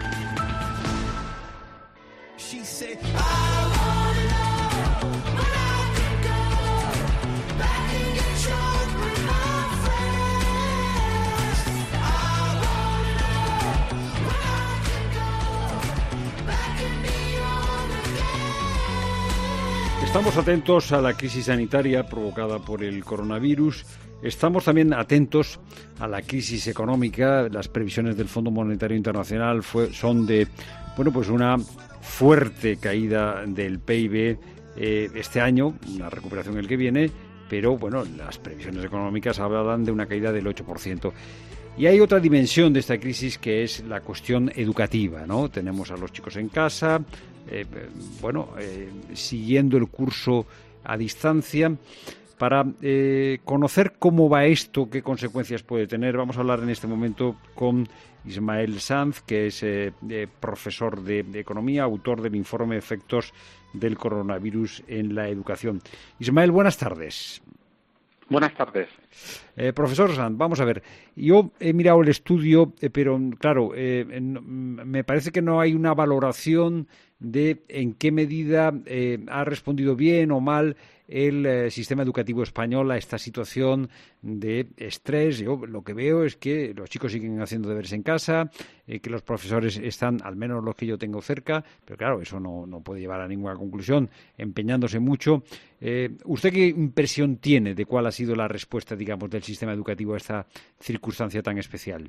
Estamos atentos a la crisis sanitaria provocada por el coronavirus. Estamos también atentos a la crisis económica. Las previsiones del Fondo Monetario Internacional son de una fuerte caída del PIB este año, una recuperación el que viene, pero las previsiones económicas hablan de una caída del 8%. Y hay otra dimensión de esta crisis que es la cuestión educativa, ¿no? Tenemos a los chicos en casa, siguiendo el curso a distancia, Para conocer cómo va esto, qué consecuencias puede tener, vamos a hablar en este momento con Ismael Sanz, que es profesor de Economía, autor del informe Efectos del coronavirus en la educación. Ismael, buenas tardes. Buenas tardes. Profesor Sanz, vamos a ver. Yo he mirado el estudio, pero claro, me parece que no hay una valoración de en qué medida ha respondido bien o mal el sistema educativo español a esta situación de estrés. Yo lo que veo es que los chicos siguen haciendo deberes en casa, que los profesores están, al menos los que yo tengo cerca, pero claro, eso no puede llevar a ninguna conclusión, empeñándose mucho. ¿Usted qué impresión tiene de cuál ha sido la respuesta, digamos, del sistema educativo a esta circunstancia tan especial?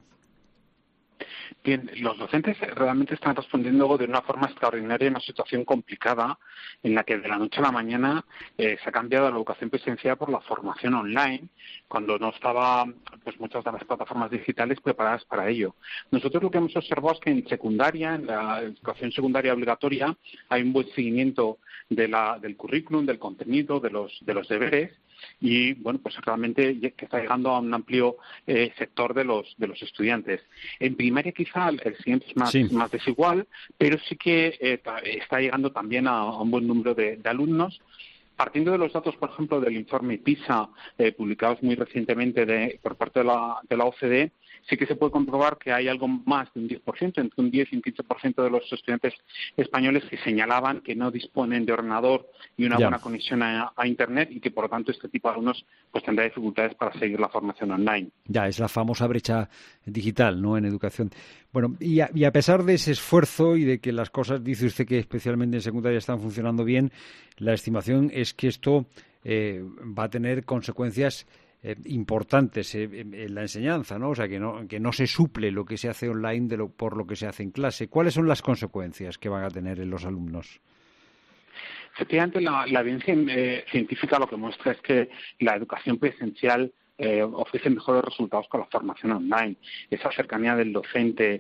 Bien, los docentes realmente están respondiendo de una forma extraordinaria a una situación complicada en la que de la noche a la mañana se ha cambiado la educación presencial por la formación online, cuando no estaba pues muchas de las plataformas digitales preparadas para ello. Nosotros lo que hemos observado es que en secundaria, en la educación secundaria obligatoria, hay un buen seguimiento del currículum, del contenido, de los deberes, y bueno, pues realmente que está llegando a un amplio sector de los estudiantes. En primaria quizá el siguiente es más desigual, pero sí que está llegando también a un buen número de alumnos. Partiendo de los datos, por ejemplo, del informe PISA, publicados muy recientemente por parte de la OCDE, sí que se puede comprobar que hay algo más de un 10%, entre un 10 y un 15% de los estudiantes españoles que señalaban que no disponen de ordenador y una buena conexión a Internet, y que, por lo tanto, este tipo de alumnos pues tendrá dificultades para seguir la formación online. Ya, es la famosa brecha digital, ¿no?, en educación. Bueno, y a pesar de ese esfuerzo y de que las cosas, dice usted que especialmente en secundaria están funcionando bien, la estimación es que esto va a tener consecuencias importantes en la enseñanza, ¿no? O sea, que no se suple lo que se hace online por lo que se hace en clase. ¿Cuáles son las consecuencias que van a tener en los alumnos? Efectivamente, la evidencia científica lo que muestra es que la educación presencial ofrece mejores resultados con la formación online. Esa cercanía del docente,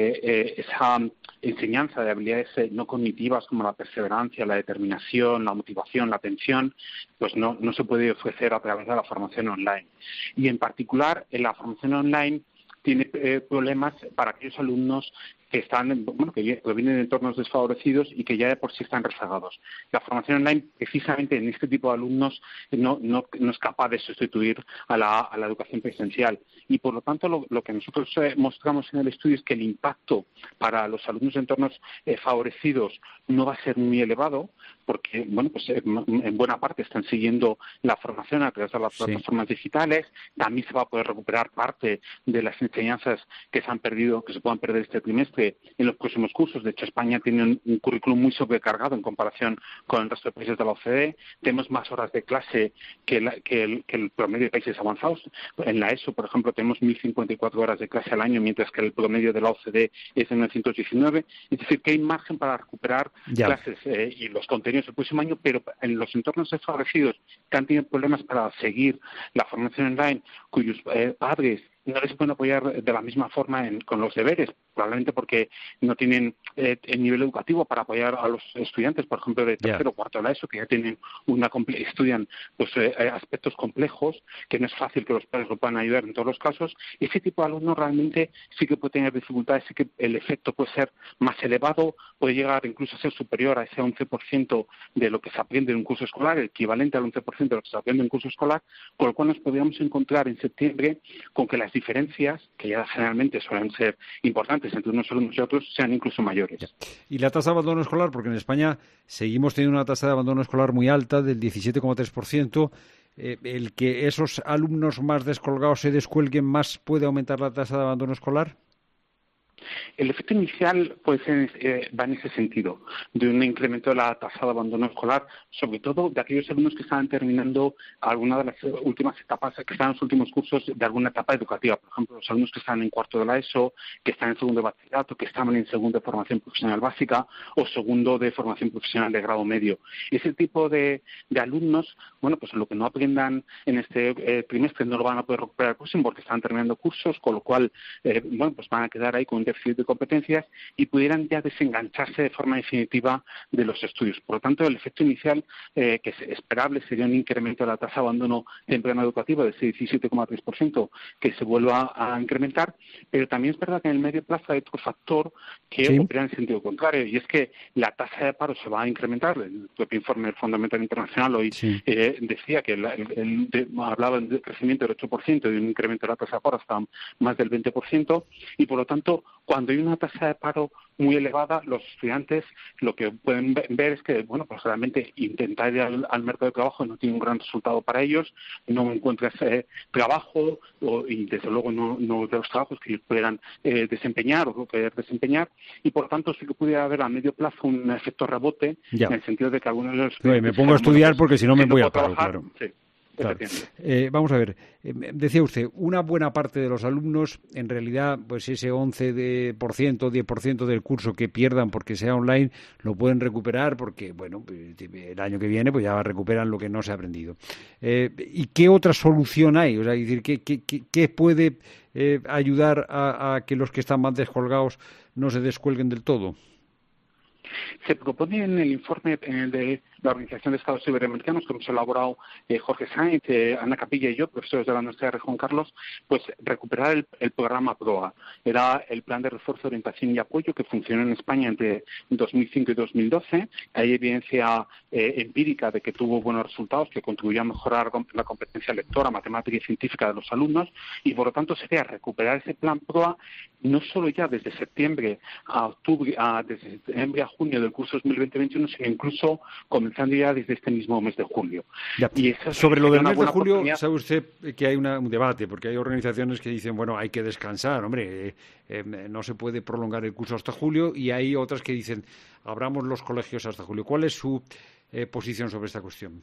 esa enseñanza de habilidades no cognitivas como la perseverancia, la determinación, la motivación, la atención, pues no se puede ofrecer a través de la formación online. Y en particular, en la formación online tiene problemas para aquellos alumnos que vienen de entornos desfavorecidos y que ya de por sí están rezagados. La formación online, precisamente en este tipo de alumnos, no es capaz de sustituir a la educación presencial. Y por lo tanto, lo que nosotros mostramos en el estudio es que el impacto para los alumnos de entornos favorecidos no va a ser muy elevado, porque en buena parte están siguiendo la formación a través de las plataformas digitales. También se va a poder recuperar parte de las enseñanzas que se puedan perder este trimestre en los próximos cursos. De hecho, España tiene un currículum muy sobrecargado en comparación con el resto de países de la OCDE. Tenemos más horas de clase que el promedio de países avanzados. En la ESO, por ejemplo, tenemos 1.054 horas de clase al año, mientras que el promedio de la OCDE es de 919. Es decir, que hay margen para recuperar clases y los contenidos el próximo año, pero en los entornos desfavorecidos que han tenido problemas para seguir la formación online, cuyos padres no les pueden apoyar de la misma forma con los deberes, probablemente porque no tienen el nivel educativo para apoyar a los estudiantes, por ejemplo, de tercero o cuarto de la ESO, que ya tienen estudian aspectos complejos, que no es fácil que los padres lo puedan ayudar en todos los casos. Ese tipo de alumnos realmente sí que puede tener dificultades, sí que el efecto puede ser más elevado, puede llegar incluso a ser superior a ese 11% de lo que se aprende en un curso escolar, el equivalente al 11% de lo que se aprende en un curso escolar, con lo cual nos podríamos encontrar en septiembre con que las diferencias, que ya generalmente suelen ser importantes entre unos alumnos y otros, sean incluso mayores. ¿Y la tasa de abandono escolar? Porque en España seguimos teniendo una tasa de abandono escolar muy alta, del 17,3%. ¿El que esos alumnos más descolgados se descuelguen más puede aumentar la tasa de abandono escolar? El efecto inicial va en ese sentido, de un incremento de la tasa de abandono escolar, sobre todo de aquellos alumnos que estaban terminando alguna de las últimas etapas, que están en los últimos cursos de alguna etapa educativa. Por ejemplo, los alumnos que están en cuarto de la ESO, que están en segundo de bachillerato, que estaban en segundo de formación profesional básica o segundo de formación profesional de grado medio. Ese tipo de alumnos, pues lo que no aprendan en este trimestre no lo van a poder recuperar el próximo porque están terminando cursos, con lo cual, pues van a quedar ahí con un déficit de competencias y pudieran ya desengancharse de forma definitiva de los estudios. Por lo tanto, el efecto inicial que es esperable sería un incremento de la tasa de abandono temprano educativo de ese 17,3% que se vuelva a incrementar, pero también es verdad que en el medio plazo hay otro factor que opera en sentido contrario, y es que la tasa de paro se va a incrementar. El propio informe del Fondo Monetario Internacional hoy decía que hablaba de crecimiento del 8% y de un incremento de la tasa de paro hasta más del 20%, y por lo tanto, cuando hay una tasa de paro muy elevada, los estudiantes lo que pueden ver es que, bueno, pues realmente intentar ir al mercado de trabajo no tiene un gran resultado para ellos, no encuentran trabajo y desde luego no de los trabajos que ellos pudieran desempeñar o querer desempeñar, y por lo tanto sí que pudiera haber a medio plazo un efecto rebote en el sentido de que algunos de los... me pongo a estudiar porque si no me voy a paro, claro. Sí. Claro. Vamos a ver, decía usted, una buena parte de los alumnos, en realidad, pues ese 11%, 10% del curso que pierdan porque sea online, lo pueden recuperar porque, bueno, el año que viene pues ya recuperan lo que no se ha aprendido. ¿Y qué otra solución hay? O sea, es decir, ¿qué puede ayudar a que los que están más descolgados no se descuelguen del todo? Se propone en el informe de la Organización de Estados Iberoamericanos, que hemos elaborado Jorge Sainz, Ana Capilla y yo, profesores de la Universidad de Juan Carlos, pues recuperar el programa PROA. Era el plan de refuerzo, orientación y apoyo que funcionó en España entre 2005 y 2012. Hay evidencia empírica de que tuvo buenos resultados, que contribuyó a mejorar la competencia lectora, matemática y científica de los alumnos, y por lo tanto sería recuperar ese plan PROA no solo ya desde septiembre a octubre, desde septiembre a junio del curso 2020-21, sino incluso comenzando ya desde este mismo mes de julio. Y eso sobre lo del mes de julio, sabe usted que hay un debate, porque hay organizaciones que dicen, bueno, hay que descansar, hombre, no se puede prolongar el curso hasta julio, y hay otras que dicen, abramos los colegios hasta julio. ¿Cuál es su posición sobre esta cuestión?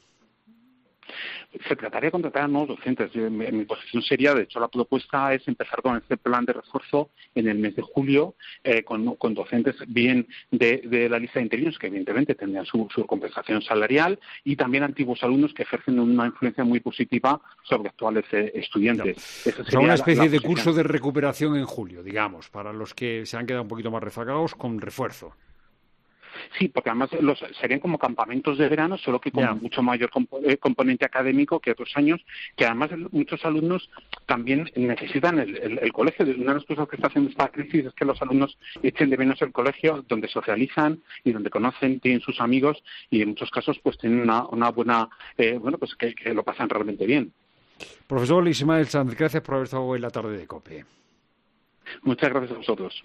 Se trataría de contratar a nuevos docentes. Mi posición sería, de hecho, la propuesta es empezar con este plan de refuerzo en el mes de julio, con docentes bien de la lista de interinos, que evidentemente tendrían su compensación salarial, y también antiguos alumnos que ejercen una influencia muy positiva sobre actuales estudiantes. O sea, una especie de curso de recuperación en julio, digamos, para los que se han quedado un poquito más rezagados, con refuerzo. Sí, porque además serían como campamentos de verano, solo que con mucho mayor componente académico que otros años, que además muchos alumnos también necesitan el colegio. Una de las cosas que está haciendo esta crisis es que los alumnos echen de menos el colegio, donde socializan y donde conocen, tienen sus amigos, y en muchos casos pues tienen una buena, pues que lo pasan realmente bien. Profesor Ismael Sanz, gracias por haber estado hoy en la tarde de COPE. Muchas gracias a vosotros.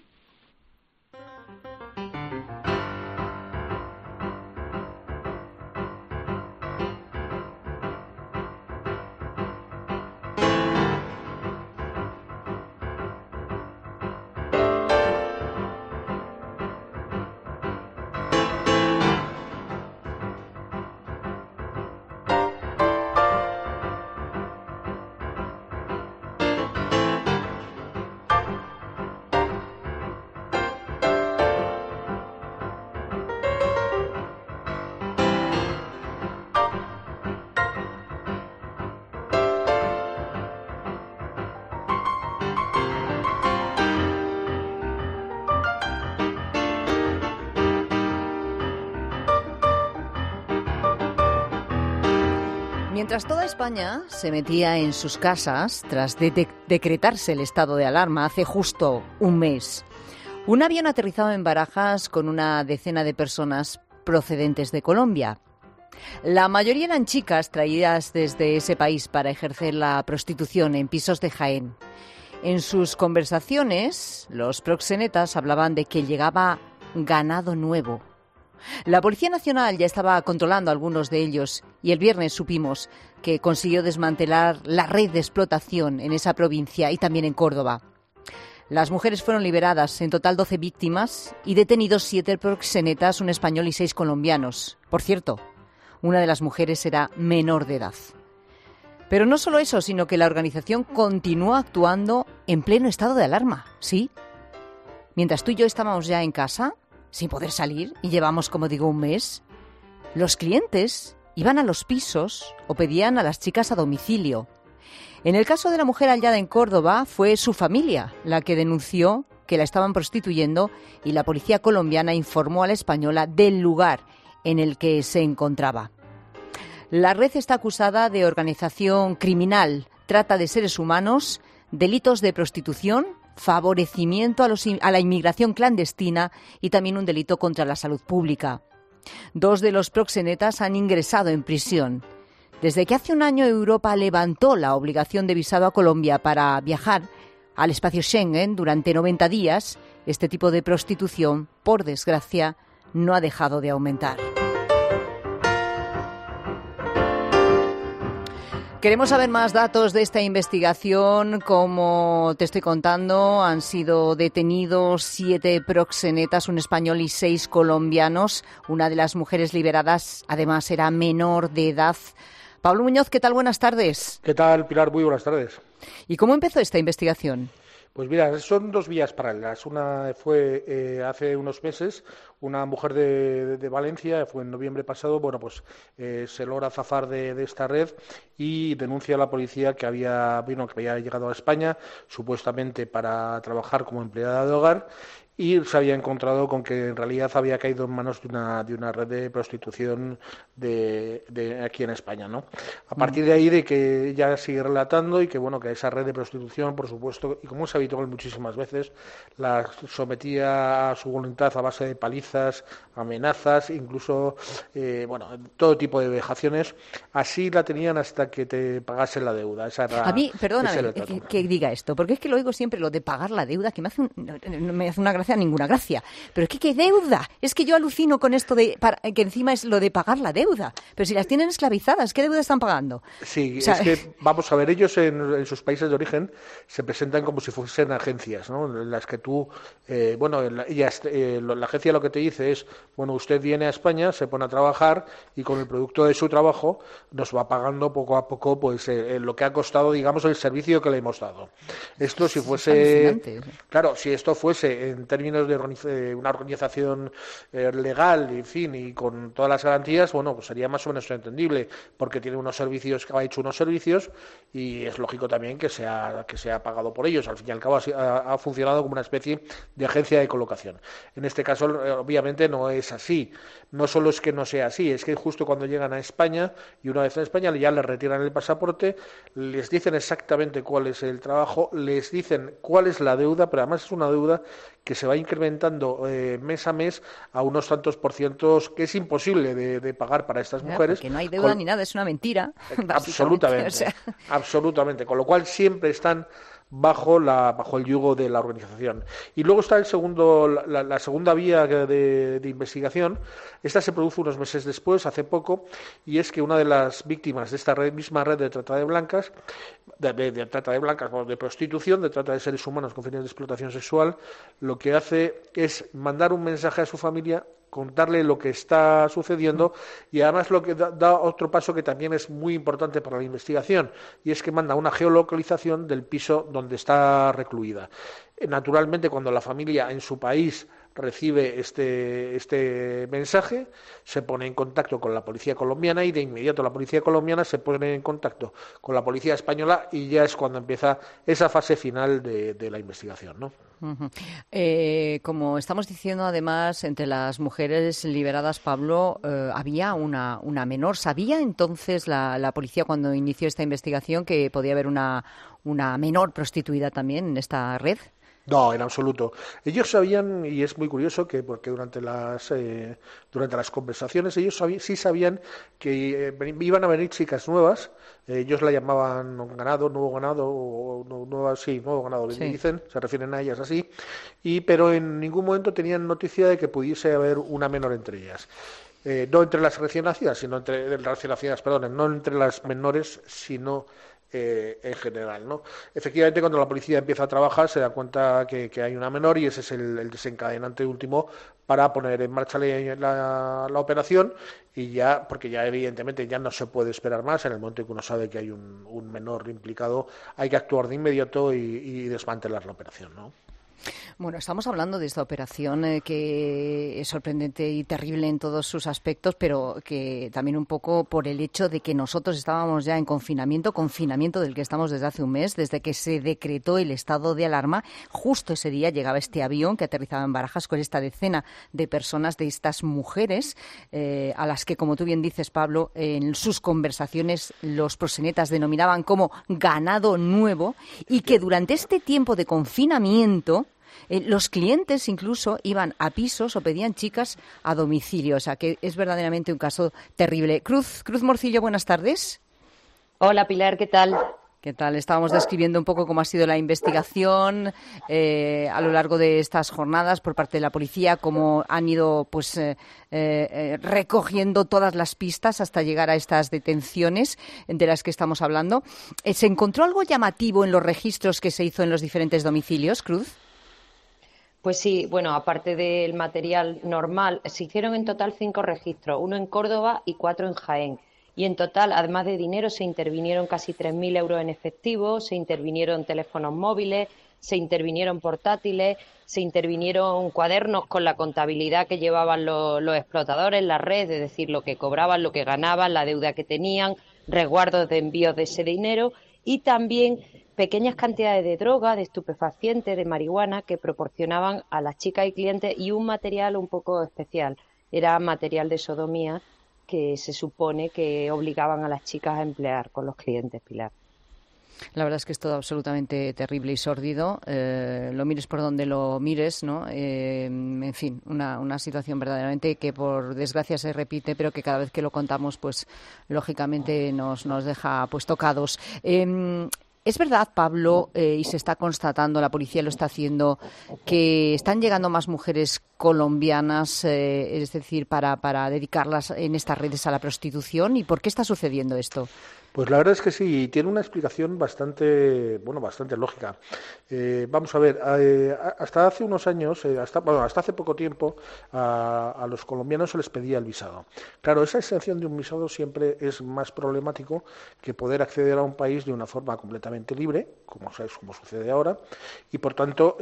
Mientras toda España se metía en sus casas tras decretarse el estado de alarma hace justo un mes, un avión aterrizaba en Barajas con una decena de personas procedentes de Colombia. La mayoría eran chicas traídas desde ese país para ejercer la prostitución en pisos de Jaén. En sus conversaciones, los proxenetas hablaban de que llegaba ganado nuevo. La Policía Nacional ya estaba controlando a algunos de ellos y el viernes supimos que consiguió desmantelar la red de explotación en esa provincia y también en Córdoba. Las mujeres fueron liberadas, en total 12 víctimas, y detenidos 7 proxenetas, un español y 6 colombianos. Por cierto, una de las mujeres era menor de edad. Pero no solo eso, sino que la organización continuó actuando en pleno estado de alarma, ¿sí? Mientras tú y yo estábamos ya en casa, sin poder salir, y llevamos, como digo, un mes, los clientes iban a los pisos o pedían a las chicas a domicilio. En el caso de la mujer hallada en Córdoba, fue su familia la que denunció que la estaban prostituyendo y la policía colombiana informó a la española del lugar en el que se encontraba. La red está acusada de organización criminal, trata de seres humanos, delitos de prostitución, favorecimiento a la inmigración clandestina y también un delito contra la salud pública. 2 de los proxenetas han ingresado en prisión. Desde que hace un año Europa levantó la obligación de visado a Colombia para viajar al espacio Schengen durante 90 días, este tipo de prostitución, por desgracia, no ha dejado de aumentar. Queremos saber más datos de esta investigación. Como te estoy contando, han sido detenidos 7 proxenetas, un español y 6 colombianos. Una de las mujeres liberadas, además, era menor de edad. Pablo Muñoz, ¿qué tal? Buenas tardes. ¿Qué tal, Pilar? Muy buenas tardes. ¿Y cómo empezó esta investigación? Pues mira, son 2 vías paralelas. Una fue hace unos meses, una mujer de Valencia, fue en noviembre pasado, se logra zafar de esta red y denuncia a la policía que había llegado a España, supuestamente para trabajar como empleada de hogar, y se había encontrado con que en realidad había caído en manos de una red de prostitución de aquí en España, ¿no? A partir de ahí, de que ella sigue relatando y que que esa red de prostitución, por supuesto, y como es habitual muchísimas veces, la sometía a su voluntad a base de palizas, amenazas, incluso todo tipo de vejaciones. Así la tenían hasta que te pagasen la deuda. Esa era, a mí, perdóname, que diga esto, porque es que lo oigo siempre, lo de pagar la deuda, que no me hace una gracia, ninguna gracia. Pero es que ¿qué deuda? Es que yo alucino con esto que encima es lo de pagar la deuda. Pero si las tienen esclavizadas, ¿qué deuda están pagando? Sí, es que, vamos a ver, ellos en sus países de origen se presentan como si fuesen agencias, ¿no? En las que tú, la agencia lo que te dice es, usted viene a España, se pone a trabajar y con el producto de su trabajo nos va pagando poco a poco lo que ha costado, digamos, el servicio que le hemos dado. Esto si fuese... Claro, si esto fuese en términos de una organización legal, en fin, y con todas las garantías, pues sería más o menos entendible, porque tiene unos servicios, ha hecho unos servicios y es lógico también que sea pagado por ellos. Al fin y al cabo ha funcionado como una especie de agencia de colocación. En este caso, obviamente, no es así. No solo es que no sea así, es que justo cuando llegan a España, y una vez en España ya les retiran el pasaporte, les dicen exactamente cuál es el trabajo, les dicen cuál es la deuda, pero además es una deuda que se va incrementando mes a mes a unos tantos %, que es imposible de pagar para estas mujeres. Porque no hay deuda ni nada, es una mentira. Absolutamente, absolutamente. Con lo cual siempre están bajo el yugo de la organización. Y luego está la segunda vía de investigación. Esta se produce unos meses después, hace poco, y es que una de las víctimas de esta misma red de trata de blancas, de prostitución, de trata de seres humanos con fines de explotación sexual, lo que hace es mandar un mensaje a su familia, contarle lo que está sucediendo, y además lo que da otro paso que también es muy importante para la investigación, y es que manda una geolocalización del piso donde está recluida. Naturalmente, cuando la familia en su país recibe este mensaje, se pone en contacto con la policía colombiana y de inmediato la policía colombiana se pone en contacto con la policía española y ya es cuando empieza esa fase final de la investigación, ¿no? Uh-huh. Como estamos diciendo, además, entre las mujeres liberadas, Pablo, había una menor. ¿Sabía entonces la policía cuando inició esta investigación que podía haber una menor prostituida también en esta red? No, en absoluto. Ellos sabían, y es muy curioso porque durante las conversaciones ellos sí sabían que iban a venir chicas nuevas. Ellos la llamaban nuevo ganado, nuevo ganado, sí. Dicen, se refieren a ellas así, pero en ningún momento tenían noticia de que pudiese haber una menor entre ellas. No entre las recién nacidas, no entre las menores, sino en general, ¿no? Efectivamente, cuando la policía empieza a trabajar se da cuenta que hay una menor y ese es el desencadenante último para poner en marcha la operación, y porque ya evidentemente ya no se puede esperar más. En el momento en que uno sabe que hay un menor implicado, hay que actuar de inmediato y desmantelar la operación, ¿no? Bueno, estamos hablando de esta operación que es sorprendente y terrible en todos sus aspectos, pero que también un poco por el hecho de que nosotros estábamos ya en confinamiento del que estamos desde hace un mes, desde que se decretó el estado de alarma. Justo ese día llegaba este avión que aterrizaba en Barajas con esta decena de personas, de estas mujeres, a las que, como tú bien dices, Pablo, en sus conversaciones los proxenetas denominaban como ganado nuevo, y que durante este tiempo de confinamiento los clientes incluso iban a pisos o pedían chicas a domicilio. O sea, que es verdaderamente un caso terrible. Cruz Morcillo, buenas tardes. Hola, Pilar, ¿qué tal? ¿Qué tal? Estábamos describiendo un poco cómo ha sido la investigación a lo largo de estas jornadas por parte de la policía, cómo han ido recogiendo todas las pistas hasta llegar a estas detenciones de las que estamos hablando. ¿Se encontró algo llamativo en los registros que se hizo en los diferentes domicilios, Cruz? Pues sí, bueno, aparte del material normal, se hicieron en total 5 registros, 1 en Córdoba y 4 en Jaén. Y en total, además de dinero, se intervinieron casi 3.000 euros en efectivo, se intervinieron teléfonos móviles, se intervinieron portátiles, se intervinieron cuadernos con la contabilidad que llevaban los explotadores, la red, es decir, lo que cobraban, lo que ganaban, la deuda que tenían, resguardos de envíos de ese dinero y también pequeñas cantidades de droga, de estupefacientes, de marihuana que proporcionaban a las chicas y clientes y un material un poco especial. Era material de sodomía que se supone que obligaban a las chicas a emplear con los clientes, Pilar. La verdad es que es todo absolutamente terrible y sórdido. Lo mires por donde lo mires, ¿no? En fin, una situación verdaderamente que por desgracia se repite, pero que cada vez que lo contamos, pues lógicamente nos deja pues tocados. Es verdad, Pablo, y se está constatando, la policía lo está haciendo, que están llegando más mujeres colombianas, es decir, para dedicarlas en estas redes a la prostitución. ¿Y por qué está sucediendo esto? Pues la verdad es que sí, tiene una explicación bastante lógica. Vamos a ver, hasta hace unos años, hasta hace poco tiempo, a los colombianos se les pedía el visado. Claro, esa exención de un visado siempre es más problemático que poder acceder a un país de una forma completamente libre, como sucede ahora, y por tanto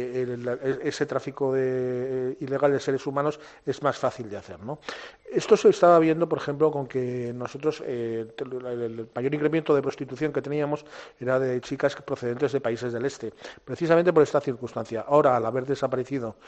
ese tráfico ilegal de seres humanos es más fácil de hacer, ¿no? Esto se estaba viendo, por ejemplo, con que nosotros el mayor incremento de prostitución que teníamos era de chicas procedentes de países del este, precisamente por esta circunstancia. Ahora, al haber desaparecido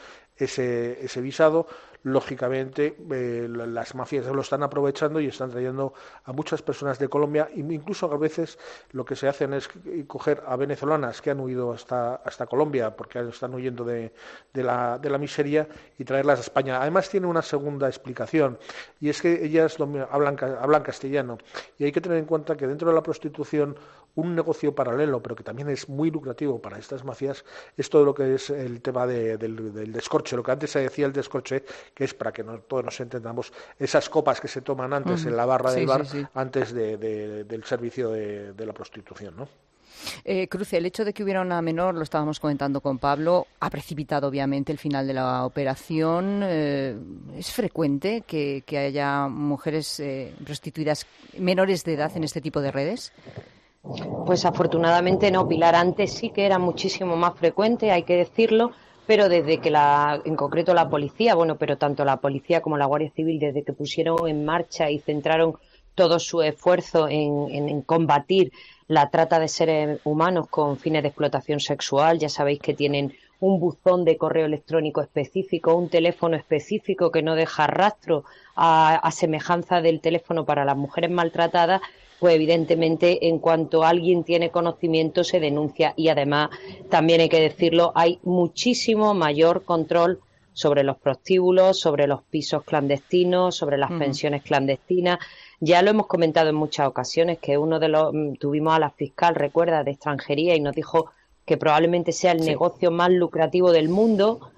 ese visado, lógicamente las mafias lo están aprovechando y están trayendo a muchas personas de Colombia, e incluso a veces lo que se hacen es coger a venezolanas que han huido hasta Colombia porque están huyendo de la miseria y traerlas a España. Además tiene una segunda explicación, y es que ellas hablan castellano, y hay que tener en cuenta que dentro de la prostitución un negocio paralelo, pero que también es muy lucrativo para estas mafias, es todo lo que es el tema del descorche, lo que antes se decía el descorche, que es, para que todos nos entendamos, esas copas que se toman antes en la barra del bar, antes del servicio de la prostitución, ¿no? Cruz, el hecho de que hubiera una menor, lo estábamos comentando con Pablo, ha precipitado obviamente el final de la operación. ¿Es frecuente que haya mujeres prostituidas menores de edad en este tipo de redes? Pues afortunadamente no, Pilar. Antes sí que era muchísimo más frecuente, hay que decirlo, pero desde que en concreto la policía, pero tanto la policía como la Guardia Civil, desde que pusieron en marcha y centraron todo su esfuerzo en combatir la trata de seres humanos con fines de explotación sexual. Ya sabéis que tienen un buzón de correo electrónico específico, un teléfono específico que no deja rastro a semejanza del teléfono para las mujeres maltratadas. Pues evidentemente en cuanto alguien tiene conocimiento se denuncia, y además también hay que decirlo, hay muchísimo mayor control sobre los prostíbulos, sobre los pisos clandestinos, sobre las pensiones clandestinas. Ya lo hemos comentado en muchas ocasiones, que tuvimos a la fiscal, recuerda, de extranjería, y nos dijo que probablemente sea el negocio más lucrativo del mundo,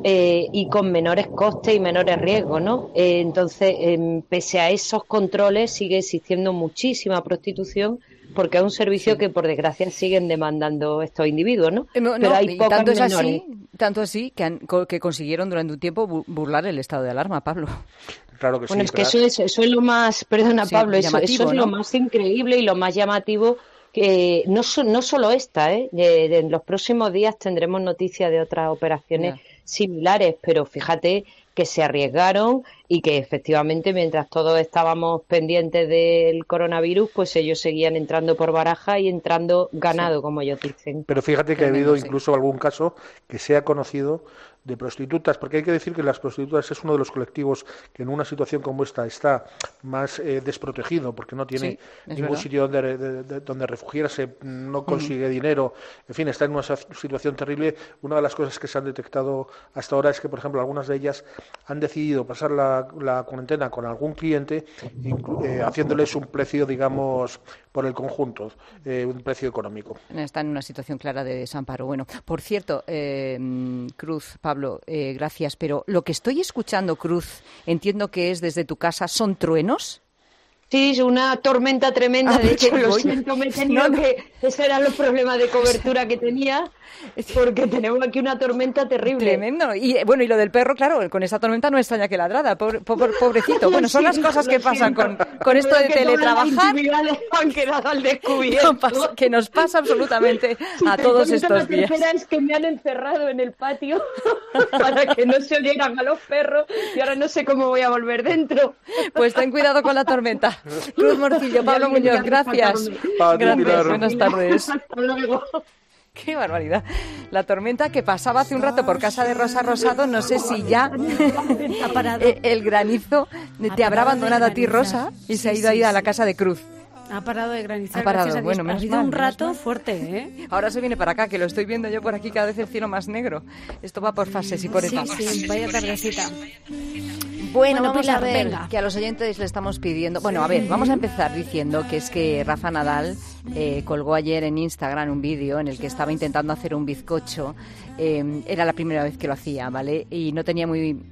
y con menores costes y menores riesgos, ¿no? Entonces, pese a esos controles, sigue existiendo muchísima prostitución, porque es un servicio que, por desgracia, siguen demandando estos individuos, ¿no? Pero hay pocas menores. Tanto así que consiguieron durante un tiempo burlar el estado de alarma, Pablo. Claro que es que eso es lo más, perdona, Pablo, eso es lo más increíble y lo más llamativo, que no solo esta, en los próximos días tendremos noticias de otras operaciones similares, pero fíjate que se arriesgaron y que efectivamente mientras todos estábamos pendientes del coronavirus, pues ellos seguían entrando por baraja y entrando ganado, como ellos dicen. Pero fíjate que ha habido incluso algún caso que se ha conocido de prostitutas, porque hay que decir que las prostitutas es uno de los colectivos que en una situación como esta está más desprotegido, porque no tiene ningún sitio donde refugiarse, no consigue dinero, en fin, está en una situación terrible. Una de las cosas que se han detectado hasta ahora es que, por ejemplo, algunas de ellas han decidido pasar la cuarentena con algún cliente, haciéndoles un precio, digamos, por el conjunto, un precio económico. Está en una situación clara de desamparo. Bueno, por cierto, Cruz, Pablo, gracias, pero lo que estoy escuchando, Cruz, entiendo que es desde tu casa, ¿son truenos? Sí, es una tormenta tremenda, de hecho, lo siento, me he tenido que... Ese era el problema de cobertura que tenía, porque tenemos aquí una tormenta terrible. Tremendo. Y bueno, y lo del perro, claro, con esa tormenta no extraña que ladrada, pobrecito. Bueno, son las cosas que pasan con esto de teletrabajar. Han quedado al descubierto. Que nos pasa absolutamente a todos estos días. La tercera es que me han encerrado en el patio para que no se oyeran a los perros y ahora no sé cómo voy a volver dentro. Pues ten cuidado con la tormenta. Cruz Morcillo, Pablo Muñoz, gracias. Gracias, buenas tardes. Hasta luego. ¡Qué barbaridad! La tormenta que pasaba hace un rato por casa de Rosa Rosado, no sé si ya ha parado. El granizo te habrá abandonado a ti, Rosa, y se ha ido ahí a la casa de Cruz. Ha parado de granizar. Ha parado, bueno, ha sido un rato fuerte, ¿eh? Ahora se viene para acá, que lo estoy viendo yo por aquí, cada vez el cielo más negro. Esto va por fases y por etapas. Sí, vaya tardecita. Bueno, vamos Pilar, a ver, venga. que a los oyentes le estamos pidiendo... Bueno, a ver, vamos a empezar diciendo que es que Rafa Nadal colgó ayer en Instagram un vídeo en el que estaba intentando hacer un bizcocho. Era la primera vez que lo hacía, ¿vale? Y no tenía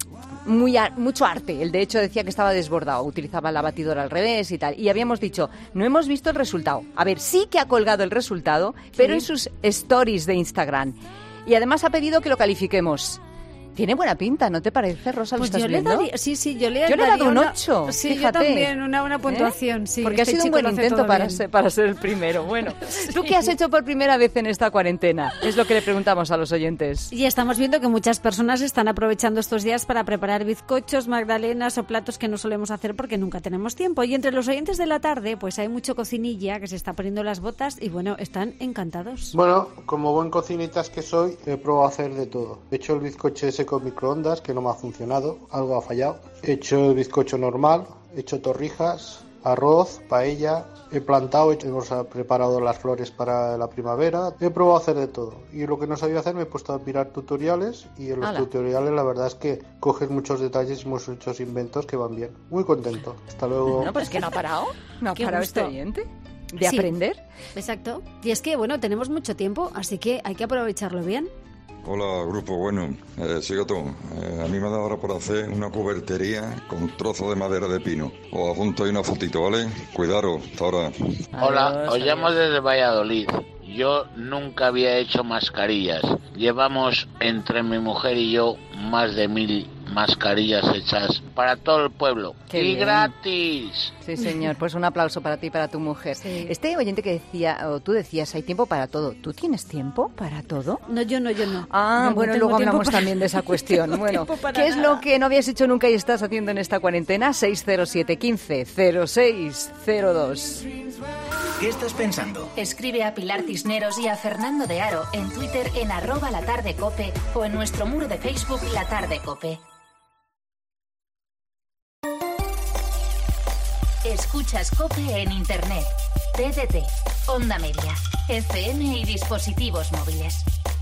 mucho arte. Él, de hecho, decía que estaba desbordado. Utilizaba la batidora al revés y tal. Y habíamos dicho, no hemos visto el resultado. A ver, sí que ha colgado el resultado, pero en sus stories de Instagram. Y además ha pedido que lo califiquemos. Tiene buena pinta, ¿no te parece, Rosa? ¿Lo pues estás yo viendo? Yo le he dado un 8, sí, fíjate. Yo también, una puntuación, sí. Porque ha sido un buen intento para ser el primero. Bueno, ¿tú qué has hecho por primera vez en esta cuarentena? Es lo que le preguntamos a los oyentes. Y estamos viendo que muchas personas están aprovechando estos días para preparar bizcochos, magdalenas o platos que no solemos hacer porque nunca tenemos tiempo. Y entre los oyentes de la tarde, pues hay mucho cocinilla que se está poniendo las botas y, bueno, están encantados. Bueno, como buen cocinitas que soy, he probado a hacer de todo. He hecho el bizcocho ese con microondas, que no me ha funcionado, algo ha fallado. He hecho el bizcocho normal, he hecho torrijas, arroz, paella, he plantado, hemos preparado las flores para la primavera. He probado a hacer de todo. Y lo que no sabía hacer me he puesto a mirar tutoriales y en los tutoriales la verdad es que coges muchos detalles y muchos inventos que van bien. Muy contento. Hasta luego. No, pues es que no ha parado. No ha parado este oyente de aprender. Exacto. Y es que, bueno, tenemos mucho tiempo, así que hay que aprovecharlo bien. Hola, grupo. Bueno, sigo tú. A mí me ha dado ahora por hacer una cubertería con trozo de madera de pino. Os adjunto ahí una fotito, ¿vale? Cuidaros. Hasta ahora. Hola, os llamo desde Valladolid. Yo nunca había hecho mascarillas. Llevamos entre mi mujer y yo más de 1000 mascarillas hechas para todo el pueblo. ¡Qué y bien! ¡Gratis! Sí, señor. Pues un aplauso para ti y para tu mujer. Sí. Este oyente que decía, o tú decías, hay tiempo para todo. ¿Tú tienes tiempo para todo? No, yo no. Ah, Yo bueno, no luego tengo hablamos tiempo también de esa cuestión. No Bueno, tengo para ¿qué es nada. lo que no habías hecho nunca y estás haciendo en esta cuarentena? 607 15 06 02. ¿Qué estás pensando? Escribe a Pilar Cisneros y a Fernando de Aro en Twitter en @latardecope o en nuestro muro de Facebook La Tarde Cope. Escuchas Cope en Internet, TDT, Onda Media, FM y dispositivos móviles.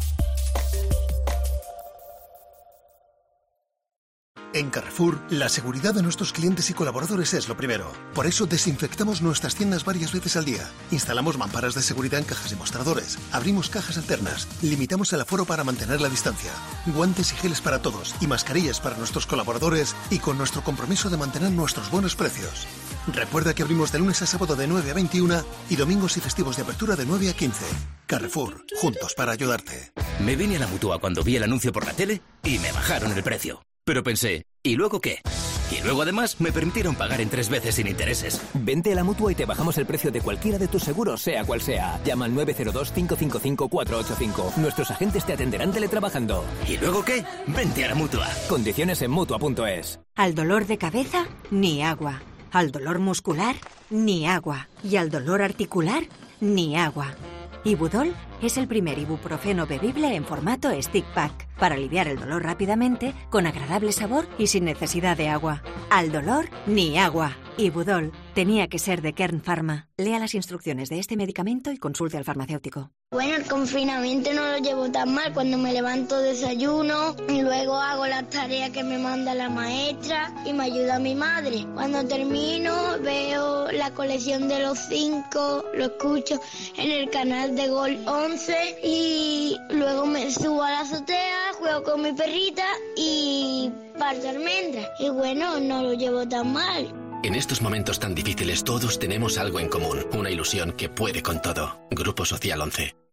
En Carrefour, la seguridad de nuestros clientes y colaboradores es lo primero. Por eso desinfectamos nuestras tiendas varias veces al día. Instalamos mamparas de seguridad en cajas y mostradores. Abrimos cajas alternas. Limitamos el aforo para mantener la distancia. Guantes y geles para todos y mascarillas para nuestros colaboradores y con nuestro compromiso de mantener nuestros buenos precios. Recuerda que abrimos de lunes a sábado de 9 a 21 y domingos y festivos de apertura de 9 a 15. Carrefour, juntos para ayudarte. Me vine a la Mutua cuando vi el anuncio por la tele y me bajaron el precio. Pero pensé, ¿y luego qué? Y luego además me permitieron pagar en 3 veces sin intereses. Vente a la Mutua y te bajamos el precio de cualquiera de tus seguros, sea cual sea. Llama al 902-555-485. Nuestros agentes te atenderán teletrabajando. ¿Y luego qué? Vente a la Mutua. Condiciones en Mutua.es. Al dolor de cabeza, ni agua. Al dolor muscular, ni agua. Y al dolor articular, ni agua. Ibudol es el primer ibuprofeno bebible en formato stick pack para aliviar el dolor rápidamente, con agradable sabor y sin necesidad de agua. Al dolor, ni agua. Ibudol tenía que ser de Kern Pharma. Lea las instrucciones de este medicamento y consulte al farmacéutico. Bueno, el confinamiento no lo llevo tan mal. Cuando me levanto desayuno y luego hago las tareas que me manda la maestra y me ayuda mi madre. Cuando termino veo la colección de los 5, lo escucho en el canal de Gol 11 y luego me subo a la azotea, juego con mi perrita y parto almendras. Y bueno, no lo llevo tan mal. En estos momentos tan difíciles todos tenemos algo en común, una ilusión que puede con todo. Grupo Social 11.